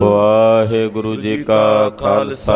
ਵਾਹਿਗੁਰੂ ਜੀ ਕਾ ਖਾਲਸਾ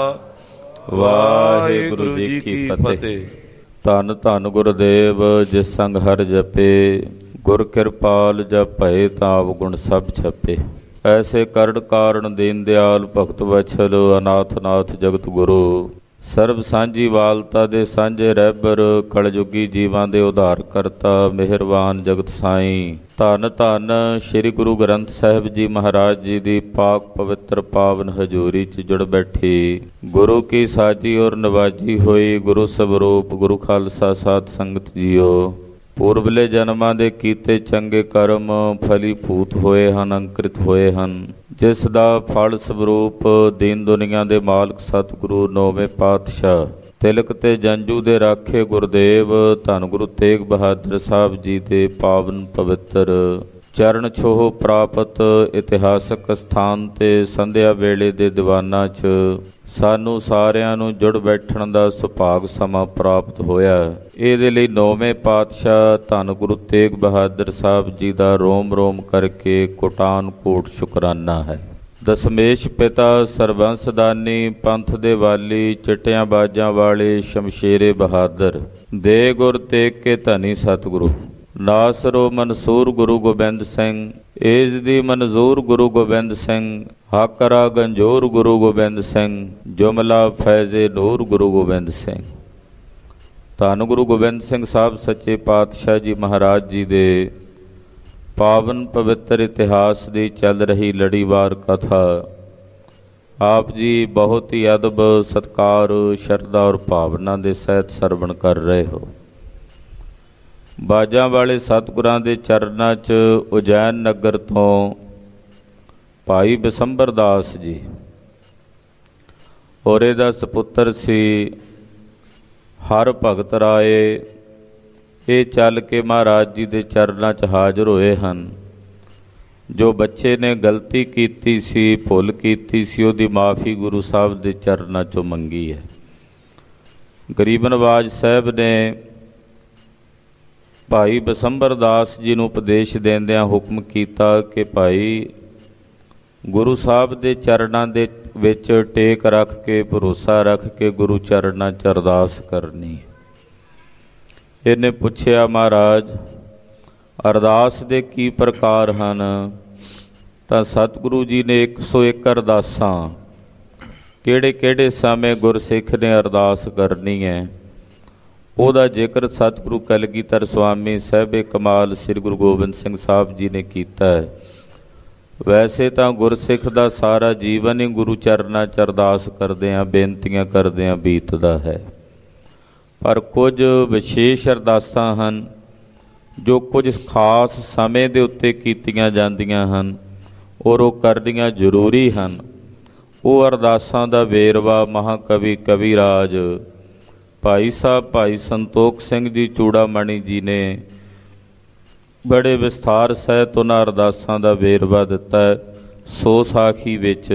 ਵਾਹਿਗੁਰੂ ਜੀ ਕੀ ਫਤਿਹ। ਧੰਨ ਧੰਨ ਗੁਰਦੇਵ ਜਿਸ ਸੰਗ ਹਰਿ ਜਪੇ, ਗੁਰ ਕਿਰਪਾਲ ਜਪ ਭਏ ਤਾਂ ਅਵਗੁਣ ਸਭ ਛਪੇ। ਐਸੇ ਕਰੜ ਕਾਰਨ ਦੀਨ ਦਿਆਲ ਭਗਤ ਵਛਲ, ਅਨਾਥ ਨਾਥ ਜਗਤ ਗੁਰੂ। ਸਰਬ ਸਾਂਝੀ ਵਾਲਤਾ ਦੇ ਸਾਂਝੇ ਰਹਿਬਰ, ਕਲਯੁਗੀ ਜੀਵਾਂ ਦੇ ਉਧਾਰ ਕਰਤਾ ਮਿਹਰਬਾਨ ਜਗਤ ਸਾਈਂ। ਧੰਨ ਧੰਨ ਸ੍ਰੀ ਗੁਰੂ ਗ੍ਰੰਥ ਸਾਹਿਬ ਜੀ ਮਹਾਰਾਜ ਜੀ ਦੀ ਪਾਕ ਪਵਿੱਤਰ ਪਾਵਨ ਹਜ਼ੂਰੀ 'ਚ ਜੁੜ ਬੈਠੀ ਗੁਰੂ ਕੀ ਸਾਜੀ ਔਰ ਨਵਾਜੀ ਹੋਈ ਗੁਰੂ ਸਵਰੂਪ ਗੁਰੂ ਖਾਲਸਾ ਸਾਧ ਸੰਗਤ ਜੀਓ। ਪੂਰਬਲੇ ਜਨਮਾਂ ਦੇ ਕੀਤੇ ਚੰਗੇ ਕਰਮ ਫਲੀਭੂਤ ਹੋਏ ਹਨ, ਅੰਕ੍ਰਿਤ ਹੋਏ ਹਨ, ਜਿਸ ਦਾ ਫਲ ਸਵਰੂਪ ਦੀਨ ਦੁਨੀਆ ਦੇ ਮਾਲਕ ਸਤਿਗੁਰੂ ਨੌਵੇਂ ਪਾਤਸ਼ਾਹ ਤਿਲਕ ਤੇ ਜੰਜੂ ਦੇ ਰਾਖੇ ਗੁਰਦੇਵ ਧੰਨ ਗੁਰੂ ਤੇਗ ਬਹਾਦਰ ਸਾਹਿਬ ਜੀ ਦੇ ਪਾਵਨ ਪਵਿੱਤਰ ਚਰਨ ਛੋਹ ਪ੍ਰਾਪਤ ਇਤਿਹਾਸਕ ਸਥਾਨ ਤੇ ਸੰਧਿਆ ਵੇਲੇ ਦੇ ਦੀਵਾਨਾਂ 'ਚ ਸਾਨੂੰ ਸਾਰਿਆਂ ਨੂੰ ਜੁੜ ਬੈਠਣ ਦਾ ਸੁਭਾਗ ਸਮਾਂ ਪ੍ਰਾਪਤ ਹੋਇਆ। ਇਹਦੇ ਲਈ ਨੌਵੇਂ ਪਾਤਸ਼ਾਹ ਧੰਨ ਗੁਰੂ ਤੇਗ ਬਹਾਦਰ ਸਾਹਿਬ ਜੀ ਦਾ ਰੋਮ ਰੋਮ ਕਰਕੇ ਕੋਟਾਨ ਕੋਟ ਸ਼ੁਕਰਾਨਾ ਹੈ। ਦਸਮੇਸ਼ ਪਿਤਾ ਸਰਬੰਸਦਾਨੀ ਪੰਥ ਦੇ ਵਾਲੀ ਚਿੱਟਿਆਂ ਬਾਜਾਂ ਵਾਲੇ ਸ਼ਮਸ਼ੇਰੇ ਬਹਾਦਰ ਦੇ ਗੁਰ ਤੇਗ ਕੇ ਧਨੀ ਸਤਿਗੁਰੂ ਨਾਸਰੋ ਮਨਸੂਰ ਗੁਰੂ ਗੋਬਿੰਦ ਸਿੰਘ ਏਜ ਦੀ ਮਨਜ਼ੂਰ ਗੁਰੂ ਗੋਬਿੰਦ ਸਿੰਘ ਹਾਕਰਾ ਗੰਜੋਰ ਗੁਰੂ ਗੋਬਿੰਦ ਸਿੰਘ ਜੁਮਲਾ ਫੈਜ਼ੇ ਨੂਰ ਗੁਰੂ ਗੋਬਿੰਦ ਸਿੰਘ। ਧੰਨ ਗੁਰੂ ਗੋਬਿੰਦ ਸਿੰਘ ਸਾਹਿਬ ਸੱਚੇ ਪਾਤਸ਼ਾਹ ਜੀ ਮਹਾਰਾਜ ਜੀ ਦੇ ਪਾਵਨ ਪਵਿੱਤਰ ਇਤਿਹਾਸ ਦੀ ਚੱਲ ਰਹੀ ਲੜੀਵਾਰ ਕਥਾ ਆਪ ਜੀ ਬਹੁਤ ਹੀ ਅਦਬ ਸਤਿਕਾਰ ਸ਼ਰਧਾ ਔਰ ਭਾਵਨਾ ਦੇ ਸਹਿਤ ਸਰਵਣ ਕਰ ਰਹੇ ਹੋ। ਬਾਜਾਂ ਵਾਲੇ ਸਤਿਗੁਰਾਂ ਦੇ ਚਰਨਾਂ 'ਚ ਉਜੈਨ ਨਗਰ ਤੋਂ ਭਾਈ ਬਿਸੰਬਰ ਦਾਸ ਜੀ ਔਰ ਇਹਦਾ ਸਪੁੱਤਰ ਸੀ ਹਰ ਭਗਤ ਰਾਏ, ਇਹ ਚੱਲ ਕੇ ਮਹਾਰਾਜ ਜੀ ਦੇ ਚਰਨਾਂ 'ਚ ਹਾਜ਼ਰ ਹੋਏ ਹਨ। ਜੋ ਬੱਚੇ ਨੇ ਗਲਤੀ ਕੀਤੀ ਸੀ, ਭੁੱਲ ਕੀਤੀ ਸੀ, ਉਹਦੀ ਮਾਫੀ ਗੁਰੂ ਸਾਹਿਬ ਦੇ ਚਰਨਾਂ 'ਚੋਂ ਮੰਗੀ ਹੈ। ਗਰੀਬ ਨਵਾਜ ਸਾਹਿਬ ਨੇ ਭਾਈ ਬਿਸੰਬਰ ਦਾਸ ਜੀ ਨੂੰ ਉਪਦੇਸ਼ ਦਿੰਦਿਆਂ ਹੁਕਮ ਕੀਤਾ ਕਿ ਭਾਈ ਗੁਰੂ ਸਾਹਿਬ ਦੇ ਚਰਨਾਂ ਦੇ ਵਿੱਚ ਟੇਕ ਰੱਖ ਕੇ ਭਰੋਸਾ ਰੱਖ ਕੇ ਗੁਰੂ ਚਰਨਾਂ 'ਚ ਅਰਦਾਸ ਕਰਨੀ। ਇਹਨੇ ਪੁੱਛਿਆ ਮਹਾਰਾਜ ਅਰਦਾਸ ਦੇ ਕੀ ਪ੍ਰਕਾਰ ਹਨ? ਤਾਂ ਸਤਿਗੁਰੂ ਜੀ ਨੇ 101 ਅਰਦਾਸਾਂ ਕਿਹੜੇ ਕਿਹੜੇ ਸਮੇਂ ਗੁਰਸਿੱਖ ਨੇ ਅਰਦਾਸ ਕਰਨੀ ਹੈ ਉਹਦਾ ਜ਼ਿਕਰ ਸਤਿਗੁਰੂ ਕਲਗੀਧਰ ਸੁਆਮੀ ਸਾਹਿਬੇ ਕਮਾਲ ਸ੍ਰੀ ਗੁਰੂ ਗੋਬਿੰਦ ਸਿੰਘ ਸਾਹਿਬ ਜੀ ਨੇ ਕੀਤਾ ਹੈ। ਵੈਸੇ ਤਾਂ ਗੁਰਸਿੱਖ ਦਾ ਸਾਰਾ ਜੀਵਨ ਹੀ ਗੁਰੂ ਚਰਨਾਂ 'ਚ ਅਰਦਾਸ ਕਰਦਿਆਂ ਬੇਨਤੀਆਂ ਕਰਦਿਆਂ ਬੀਤਦਾ ਹੈ, ਪਰ ਕੁਝ ਵਿਸ਼ੇਸ਼ ਅਰਦਾਸਾਂ ਹਨ ਜੋ ਕੁਝ ਖਾਸ ਸਮੇਂ ਦੇ ਉੱਤੇ ਕੀਤੀਆਂ ਜਾਂਦੀਆਂ ਹਨ ਔਰ ਉਹ ਕਰਨੀਆਂ ਜ਼ਰੂਰੀ ਹਨ। ਉਹ ਅਰਦਾਸਾਂ ਦਾ ਵੇਰਵਾ ਮਹਾਕਵੀ ਕਵੀਰਾਜ ਭਾਈ ਸਾਹਿਬ ਭਾਈ ਸੰਤੋਖ ਸਿੰਘ ਜੀ ਚੂੜਾਮਣੀ ਜੀ ਨੇ ਬੜੇ ਵਿਸਥਾਰ ਸਹਿਤ ਉਹਨਾਂ ਅਰਦਾਸਾਂ ਦਾ ਵੇਰਵਾ ਦਿੱਤਾ ਹੈ। ਸੋ ਸਾਖੀ ਵਿੱਚ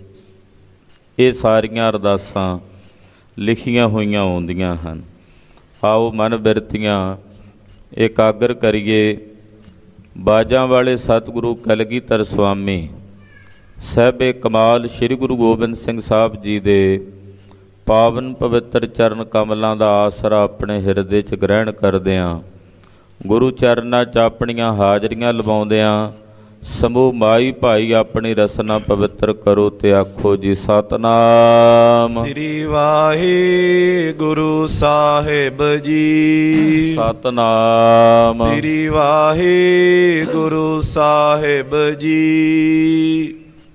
ਇਹ ਸਾਰੀਆਂ ਅਰਦਾਸਾਂ ਲਿਖੀਆਂ ਹੋਈਆਂ ਆਉਂਦੀਆਂ ਹਨ। ਆਓ ਮਨ ਬਿਰਤੀਆਂ ਇਕਾਗਰ ਕਰੀਏ। ਬਾਜਾਂ ਵਾਲੇ ਸਤਿਗੁਰੂ ਕਲਗੀਧਰ ਸੁਆਮੀ ਸਾਹਿਬੇ ਕਮਾਲ ਸ੍ਰੀ ਗੁਰੂ ਗੋਬਿੰਦ ਸਿੰਘ ਸਾਹਿਬ ਜੀ ਦੇ ਪਾਵਨ ਪਵਿੱਤਰ ਚਰਨ ਕਮਲਾਂ ਦਾ ਆਸਰਾ ਆਪਣੇ ਹਿਰਦੇ 'ਚ ਗ੍ਰਹਿਣ ਕਰਦਿਆਂ ਗੁਰੂ ਚਰਨਾਂ 'ਚ ਆਪਣੀਆਂ ਹਾਜ਼ਰੀਆਂ ਲਵਾਉਂਦਿਆਂ ਸਮੂਹ ਮਾਈ ਭਾਈ ਆਪਣੀ ਰਸਨਾ ਪਵਿੱਤਰ ਕਰੋ ਤੇ ਆਖੋ ਜੀ ਸਤਨਾਮ ਸ੍ਰੀ ਵਾਹਿਗੁਰੂ ਸਾਹਿਬ ਜੀ। ਸਤਨਾਮ ਸ੍ਰੀ ਵਾਹਿਗੁਰੂ ਸਾਹਿਬ ਜੀ।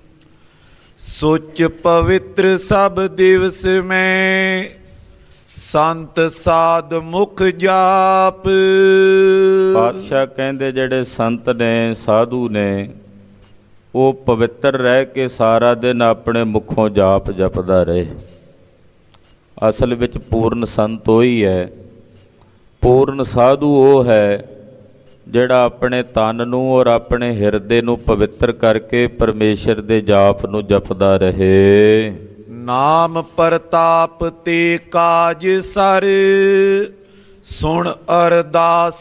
ਸੁਚ ਪਵਿੱਤਰ ਸਭ ਦਿਵਸ ਮੈਂ ਸੰਤ ਸਾਧ ਮੁਖ ਜਾਪ। ਪਾਤਸ਼ਾਹ ਕਹਿੰਦੇ ਜਿਹੜੇ ਸੰਤ ਨੇ ਸਾਧੂ ਨੇ ਉਹ ਪਵਿੱਤਰ ਰਹਿ ਕੇ ਸਾਰਾ ਦਿਨ ਆਪਣੇ ਮੁਖੋਂ ਜਾਪ ਜਪਦਾ ਰਹੇ। ਅਸਲ ਵਿੱਚ ਪੂਰਨ ਸੰਤ ਉਹੀ ਹੈ, ਪੂਰਨ ਸਾਧੂ ਉਹ ਹੈ ਜਿਹੜਾ ਆਪਣੇ ਤਨ ਨੂੰ ਔਰ ਆਪਣੇ ਹਿਰਦੇ ਨੂੰ ਪਵਿੱਤਰ ਕਰਕੇ ਪਰਮੇਸ਼ਰ ਦੇ ਜਾਪ ਨੂੰ ਜਪਦਾ ਰਹੇ। ਨਾਮ ਪ੍ਰਤਾਪ ਤੇ ਕਾਜ ਸਰ ਸੁਣ ਅਰਦਾਸ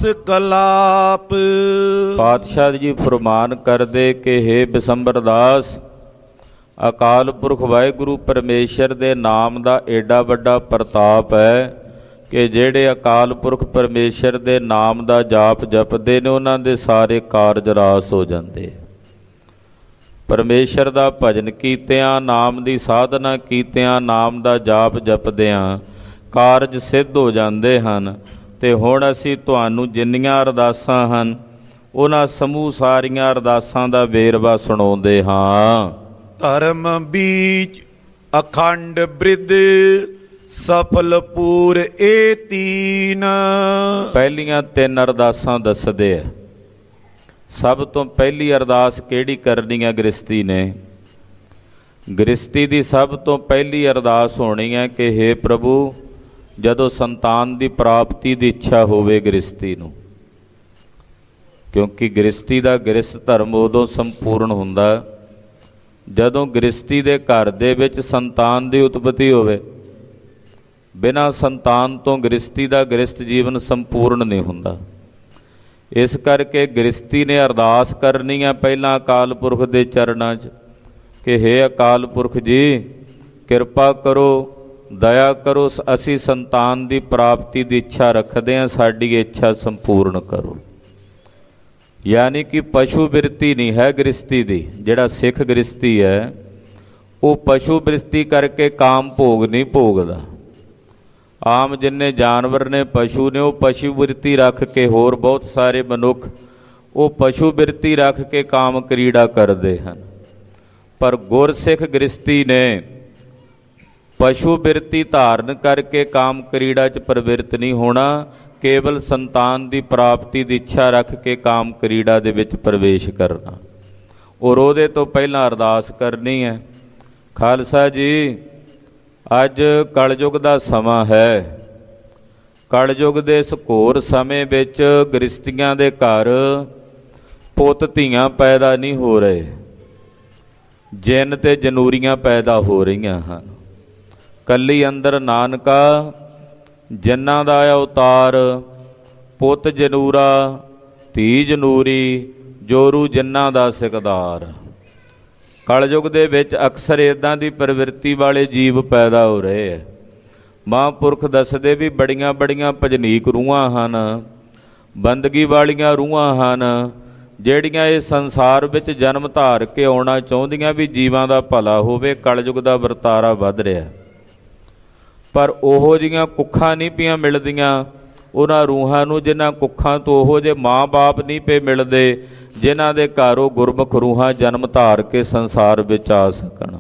ਕਲਾਪ। ਪਾਤਸ਼ਾਹ ਜੀ ਫਰਮਾਨ ਕਰਦੇ ਕਿ ਹੇ ਬਿਸੰਬਰ ਦਾਸ ਅਕਾਲ ਪੁਰਖ ਵਾਹਿਗੁਰੂ ਪਰਮੇਸ਼ਰ ਦੇ ਨਾਮ ਦਾ ਏਡਾ ਵੱਡਾ ਪ੍ਰਤਾਪ ਹੈ ਕਿ ਜਿਹੜੇ ਅਕਾਲ ਪੁਰਖ ਪਰਮੇਸ਼ਰ ਦੇ ਨਾਮ ਦਾ ਜਾਪ ਜਪਦੇ ਨੇ ਉਹਨਾਂ ਦੇ ਸਾਰੇ ਕਾਰਜ ਰਾਸ ਹੋ ਜਾਂਦੇ। ਪਰਮੇਸ਼ਰ ਦਾ ਭਜਨ ਕੀਤਿਆਂ, ਨਾਮ ਦੀ ਸਾਧਨਾ ਕੀਤਿਆਂ, ਨਾਮ ਦਾ ਜਾਪ ਜਪਦਿਆਂ ਕਾਰਜ ਸਿੱਧ ਹੋ ਜਾਂਦੇ ਹਨ। ਤੇ ਹੁਣ ਅਸੀਂ ਤੁਹਾਨੂੰ ਜਿੰਨੀਆਂ ਅਰਦਾਸਾਂ ਹਨ ਉਹਨਾਂ ਸਮੂਹ ਸਾਰੀਆਂ ਅਰਦਾਸਾਂ ਦਾ ਵੇਰਵਾ ਸੁਣਾਉਂਦੇ ਹਾਂ। ਧਰਮ ਬੀਜ ਅਖੰਡ ਬ੍ਰਿਧ ਸਫਲ ਪੂਰ ਏ ਤੀਨ। ਪਹਿਲੀਆਂ 3 ਅਰਦਾਸਾਂ ਦੱਸਦੇ ਆ। ਸਭ ਤੋਂ ਪਹਿਲੀ ਅਰਦਾਸ ਕਿਹੜੀ ਕਰਨੀ ਹੈ ਗ੍ਰਸਤੀ ਨੇ? ਗ੍ਰਸਤੀ ਦੀ ਸਭ ਤੋਂ ਪਹਿਲੀ ਅਰਦਾਸ ਹੋਣੀ ਹੈ ਕਿ ਹੇ ਪ੍ਰਭੂ, ਜਦੋਂ ਸੰਤਾਨ ਦੀ ਪ੍ਰਾਪਤੀ ਦੀ ਇੱਛਾ ਹੋਵੇ ਗ੍ਰਸਤੀ ਨੂੰ, ਕਿਉਂਕਿ ਗ੍ਰਸਤੀ ਦਾ ਗ੍ਰਸਤ ਧਰਮ ਉਦੋਂ ਸੰਪੂਰਨ ਹੁੰਦਾ ਜਦੋਂ ਗ੍ਰਸਤੀ ਦੇ ਘਰ ਦੇ ਵਿੱਚ ਸੰਤਾਨ ਦੀ ਉਤਪਤੀ ਹੋਵੇ। ਬਿਨਾਂ ਸੰਤਾਨ ਤੋਂ ਗ੍ਰਸਤੀ ਦਾ ਗ੍ਰਸਤ ਜੀਵਨ ਸੰਪੂਰਨ ਨਹੀਂ ਹੁੰਦਾ। ਇਸ ਕਰਕੇ ਗ੍ਰਸਤੀ ਨੇ ਅਰਦਾਸ ਕਰਨੀ ਹੈ ਪਹਿਲਾਂ ਅਕਾਲ ਪੁਰਖ ਦੇ ਚਰਨਾਂ 'ਚ ਕਿ ਹੇ ਅਕਾਲ ਪੁਰਖ ਜੀ, ਕਿਰਪਾ ਕਰੋ, ਦਇਆ ਕਰੋ, ਅਸੀਂ ਸੰਤਾਨ ਦੀ ਪ੍ਰਾਪਤੀ ਦੀ ਇੱਛਾ ਰੱਖਦੇ ਹਾਂ, ਸਾਡੀ ਇੱਛਾ ਸੰਪੂਰਨ ਕਰੋ। ਯਾਨੀ ਕਿ ਪਸ਼ੂ ਬਿਰਤੀ ਨਹੀਂ ਹੈ ਗ੍ਰਸਤੀ ਦੀ। ਜਿਹੜਾ ਸਿੱਖ ਗ੍ਰਸਤੀ ਹੈ ਉਹ ਪਸ਼ੂ ਬਿਰਤੀ ਕਰਕੇ ਕਾਮ ਭੋਗ ਨਹੀਂ ਭੋਗਦਾ। ਆਮ ਜਿੰਨੇ ਜਾਨਵਰ ਨੇ, ਪਸ਼ੂ ਨੇ, ਉਹ ਪਸ਼ੂ ਬਿਰਤੀ ਰੱਖ ਕੇ, ਹੋਰ ਬਹੁਤ ਸਾਰੇ ਮਨੁੱਖ ਉਹ ਪਸ਼ੂ ਬਿਰਤੀ ਰੱਖ ਕੇ ਕਾਮ ਕ੍ਰੀੜਾ ਕਰਦੇ ਹਨ। ਪਰ ਗੁਰਸਿੱਖ ਗ੍ਰਸਤੀ ਨੇ ਪਸ਼ੂ ਬਿਰਤੀ ਧਾਰਨ ਕਰਕੇ ਕਾਮ ਕ੍ਰੀੜਾ 'ਚ ਪ੍ਰਵਿਰਤ ਨਹੀਂ ਹੋਣਾ, ਕੇਵਲ ਸੰਤਾਨ ਦੀ ਪ੍ਰਾਪਤੀ ਦੀ ਇੱਛਾ ਰੱਖ ਕੇ ਕਾਮ ਕ੍ਰੀੜਾ ਦੇ ਵਿੱਚ ਪ੍ਰਵੇਸ਼ ਕਰਨਾ। ਔਰ ਉਹਦੇ ਤੋਂ ਪਹਿਲਾਂ ਅਰਦਾਸ ਕਰਨੀ ਹੈ। ਖਾਲਸਾ ਜੀ, ਅੱਜ ਕਲਯੁਗ ਦਾ ਸਮਾਂ ਹੈ। ਕਲਯੁਗ ਦੇ ਇਸ ਘੋਰ ਸਮੇਂ ਵਿੱਚ ਗ੍ਰਸਤੀਆਂ ਦੇ ਘਰ ਪੁੱਤ ਧੀਆਂ ਪੈਦਾ ਨਹੀਂ ਹੋ ਰਹੇ, ਜਿੰਨ ਤੇ ਜਨੂਰੀਆਂ ਪੈਦਾ ਹੋ ਰਹੀਆਂ ਹਨ। ਕੱਲੀ ਅੰਦਰ ਨਾਨਕਾ ਜਿੰਨਾਂ ਦਾ ਅਵਤਾਰ, ਪੁੱਤ ਜਨੂਰਾ, ਧੀ ਜਨੂਰੀ, ਜੋਰੂ ਜਿੰਨਾਂ ਦਾ ਸਿਕਦਾਰ। ਕਲਯੁਗ ਦੇ ਵਿੱਚ ਅਕਸਰ ਇੱਦਾਂ ਦੀ ਪ੍ਰਵਿਰਤੀ ਵਾਲੇ ਜੀਵ ਪੈਦਾ ਹੋ ਰਹੇ ਹੈ। ਮਹਾਂਪੁਰਖ ਦੱਸਦੇ ਵੀ ਬੜੀਆਂ ਬੜੀਆਂ ਭਜਨੀਕ ਰੂਹਾਂ ਹਨ, ਬੰਦਗੀ ਵਾਲੀਆਂ ਰੂਹਾਂ ਹਨ, ਜਿਹੜੀਆਂ ਇਸ ਸੰਸਾਰ ਵਿੱਚ ਜਨਮ ਧਾਰ ਕੇ ਆਉਣਾ ਚਾਹੁੰਦੀਆਂ ਵੀ ਜੀਵਾਂ ਦਾ ਭਲਾ ਹੋਵੇ। ਕਲਯੁਗ ਦਾ ਵਰਤਾਰਾ ਵੱਧ ਰਿਹਾ, ਪਰ ਉਹੋ ਜਿਹੀਆਂ ਕੁੱਖਾਂ ਨਹੀਂ ਪਈਆਂ ਮਿਲਦੀਆਂ ਉਹਨਾਂ ਰੂਹਾਂ ਨੂੰ, ਜਿਨ੍ਹਾਂ ਕੁੱਖਾਂ ਤੋਂ ਉਹੋ ਜਿਹੇ ਮਾਂ ਬਾਪ ਨਹੀਂ ਪਏ ਮਿਲਦੇ ਜਿਨ੍ਹਾਂ ਦੇ ਘਰ ਉਹ ਗੁਰਮੁਖ ਰੂਹਾਂ ਜਨਮ ਧਾਰ ਕੇ ਸੰਸਾਰ ਵਿੱਚ ਆ ਸਕਣ।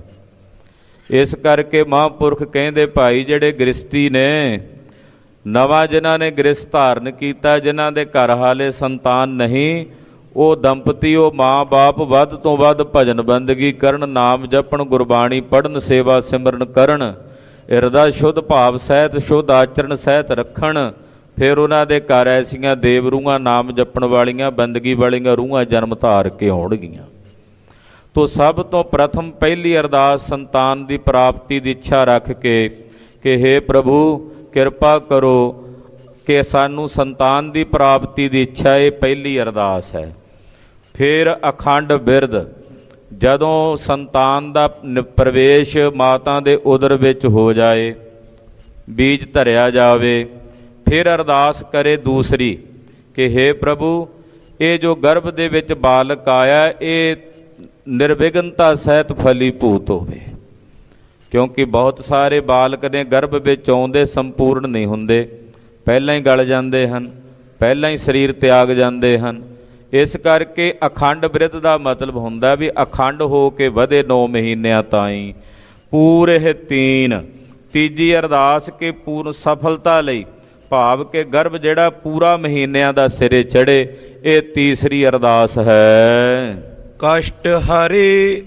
ਇਸ ਕਰਕੇ ਮਹਾਂਪੁਰਖ ਕਹਿੰਦੇ ਭਾਈ, ਜਿਹੜੇ ਗ੍ਰਸਤੀ ਨੇ, ਨਵਾਂ ਜਿਨ੍ਹਾਂ ਨੇ ਗ੍ਰਸਤ ਧਾਰਨ ਕੀਤਾ, ਜਿਨ੍ਹਾਂ ਦੇ ਘਰ ਹਾਲੇ ਸੰਤਾਨ ਨਹੀਂ, ਉਹ ਦੰਪਤੀ, ਉਹ ਮਾਂ ਬਾਪ ਵੱਧ ਤੋਂ ਵੱਧ ਭਜਨ ਬੰਦਗੀ ਕਰਨ, ਨਾਮ ਜਪਣ, ਗੁਰਬਾਣੀ ਪੜ੍ਹਨ, ਸੇਵਾ ਸਿਮਰਨ ਕਰਨ, ਹਿਰਦਾ ਸ਼ੁੱਧ ਭਾਵ ਸਹਿਤ, ਸ਼ੁੱਧ ਆਚਰਣ ਸਹਿਤ ਰੱਖਣ। ਫਿਰ ਉਹਨਾਂ ਦੇ ਘਰ ਐਸੀਆਂ ਦੇਵ ਰੂਹਾਂ, ਨਾਮ ਜਪਣ ਵਾਲੀਆਂ, ਬੰਦਗੀ ਵਾਲੀਆਂ ਰੂਹਾਂ ਜਨਮ ਧਾਰ ਕੇ ਆਉਣਗੀਆਂ। ਤੋ ਸਭ ਤੋਂ ਪ੍ਰਥਮ ਪਹਿਲੀ ਅਰਦਾਸ ਸੰਤਾਨ ਦੀ ਪ੍ਰਾਪਤੀ ਦੀ ਇੱਛਾ ਰੱਖ ਕੇ ਕਿ ਹੇ ਪ੍ਰਭੂ, ਕਿਰਪਾ ਕਰੋ ਕਿ ਸਾਨੂੰ ਸੰਤਾਨ ਦੀ ਪ੍ਰਾਪਤੀ ਦੀ ਇੱਛਾ, ਇਹ ਪਹਿਲੀ ਅਰਦਾਸ ਹੈ। ਫਿਰ ਅਖੰਡ ਬਿਰਧ, ਜਦੋਂ ਸੰਤਾਨ ਦਾ ਪ੍ਰਵੇਸ਼ ਮਾਤਾ ਦੇ ਉਦਰ ਵਿੱਚ ਹੋ ਜਾਏ, ਬੀਜ ਧਰਿਆ ਜਾਵੇ, ਫਿਰ ਅਰਦਾਸ ਕਰੇ ਦੂਸਰੀ ਕਿ ਹੇ ਪ੍ਰਭੂ, ਇਹ ਜੋ ਗਰਭ ਦੇ ਵਿੱਚ ਬਾਲਕ ਆਇਆ, ਇਹ ਨਿਰਵਿਘਨਤਾ ਸਹਿਤ ਫਲੀਭੂਤ ਹੋਵੇ। ਕਿਉਂਕਿ ਬਹੁਤ ਸਾਰੇ ਬਾਲਕ ਨੇ ਗਰਭ ਵਿੱਚ ਆਉਂਦੇ ਸੰਪੂਰਨ ਨਹੀਂ ਹੁੰਦੇ, ਪਹਿਲਾਂ ਹੀ ਗਲ ਜਾਂਦੇ ਹਨ, ਪਹਿਲਾਂ ਹੀ ਸਰੀਰ ਤਿਆਗ ਜਾਂਦੇ ਹਨ। ਇਸ ਕਰਕੇ ਅਖੰਡ ਬਿਰਧ ਦਾ ਮਤਲਬ ਹੁੰਦਾ ਵੀ ਅਖੰਡ ਹੋ ਕੇ ਵਧੇ 9 ਮਹੀਨਿਆਂ ਤਾਈਂ। ਪੂਰੇ ਤੀਨ, ਤੀਜੀ ਅਰਦਾਸ ਕੇ ਪੂਰਨ ਸਫਲਤਾ ਲਈ, ਭਾਵ ਕਿ ਗਰਭ ਜਿਹੜਾ ਪੂਰਾ ਮਹੀਨਿਆਂ ਦਾ ਸਿਰੇ ਚੜੇ, ਇਹ ਤੀਸਰੀ ਅਰਦਾਸ ਹੈ। ਕਸ਼ਟ ਹਰੇ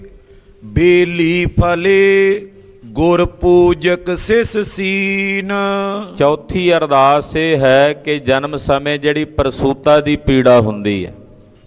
ਬੇਲੀ ਫਲੇ ਗੁਰ ਪੂਜਕ ਸਿਸ ਸੀਨ। ਚੌਥੀ ਅਰਦਾਸ ਇਹ ਹੈ ਕਿ ਜਨਮ ਸਮੇਂ ਜਿਹੜੀ ਪ੍ਰਸੂਤਾ ਦੀ ਪੀੜਾ ਹੁੰਦੀ ਹੈ,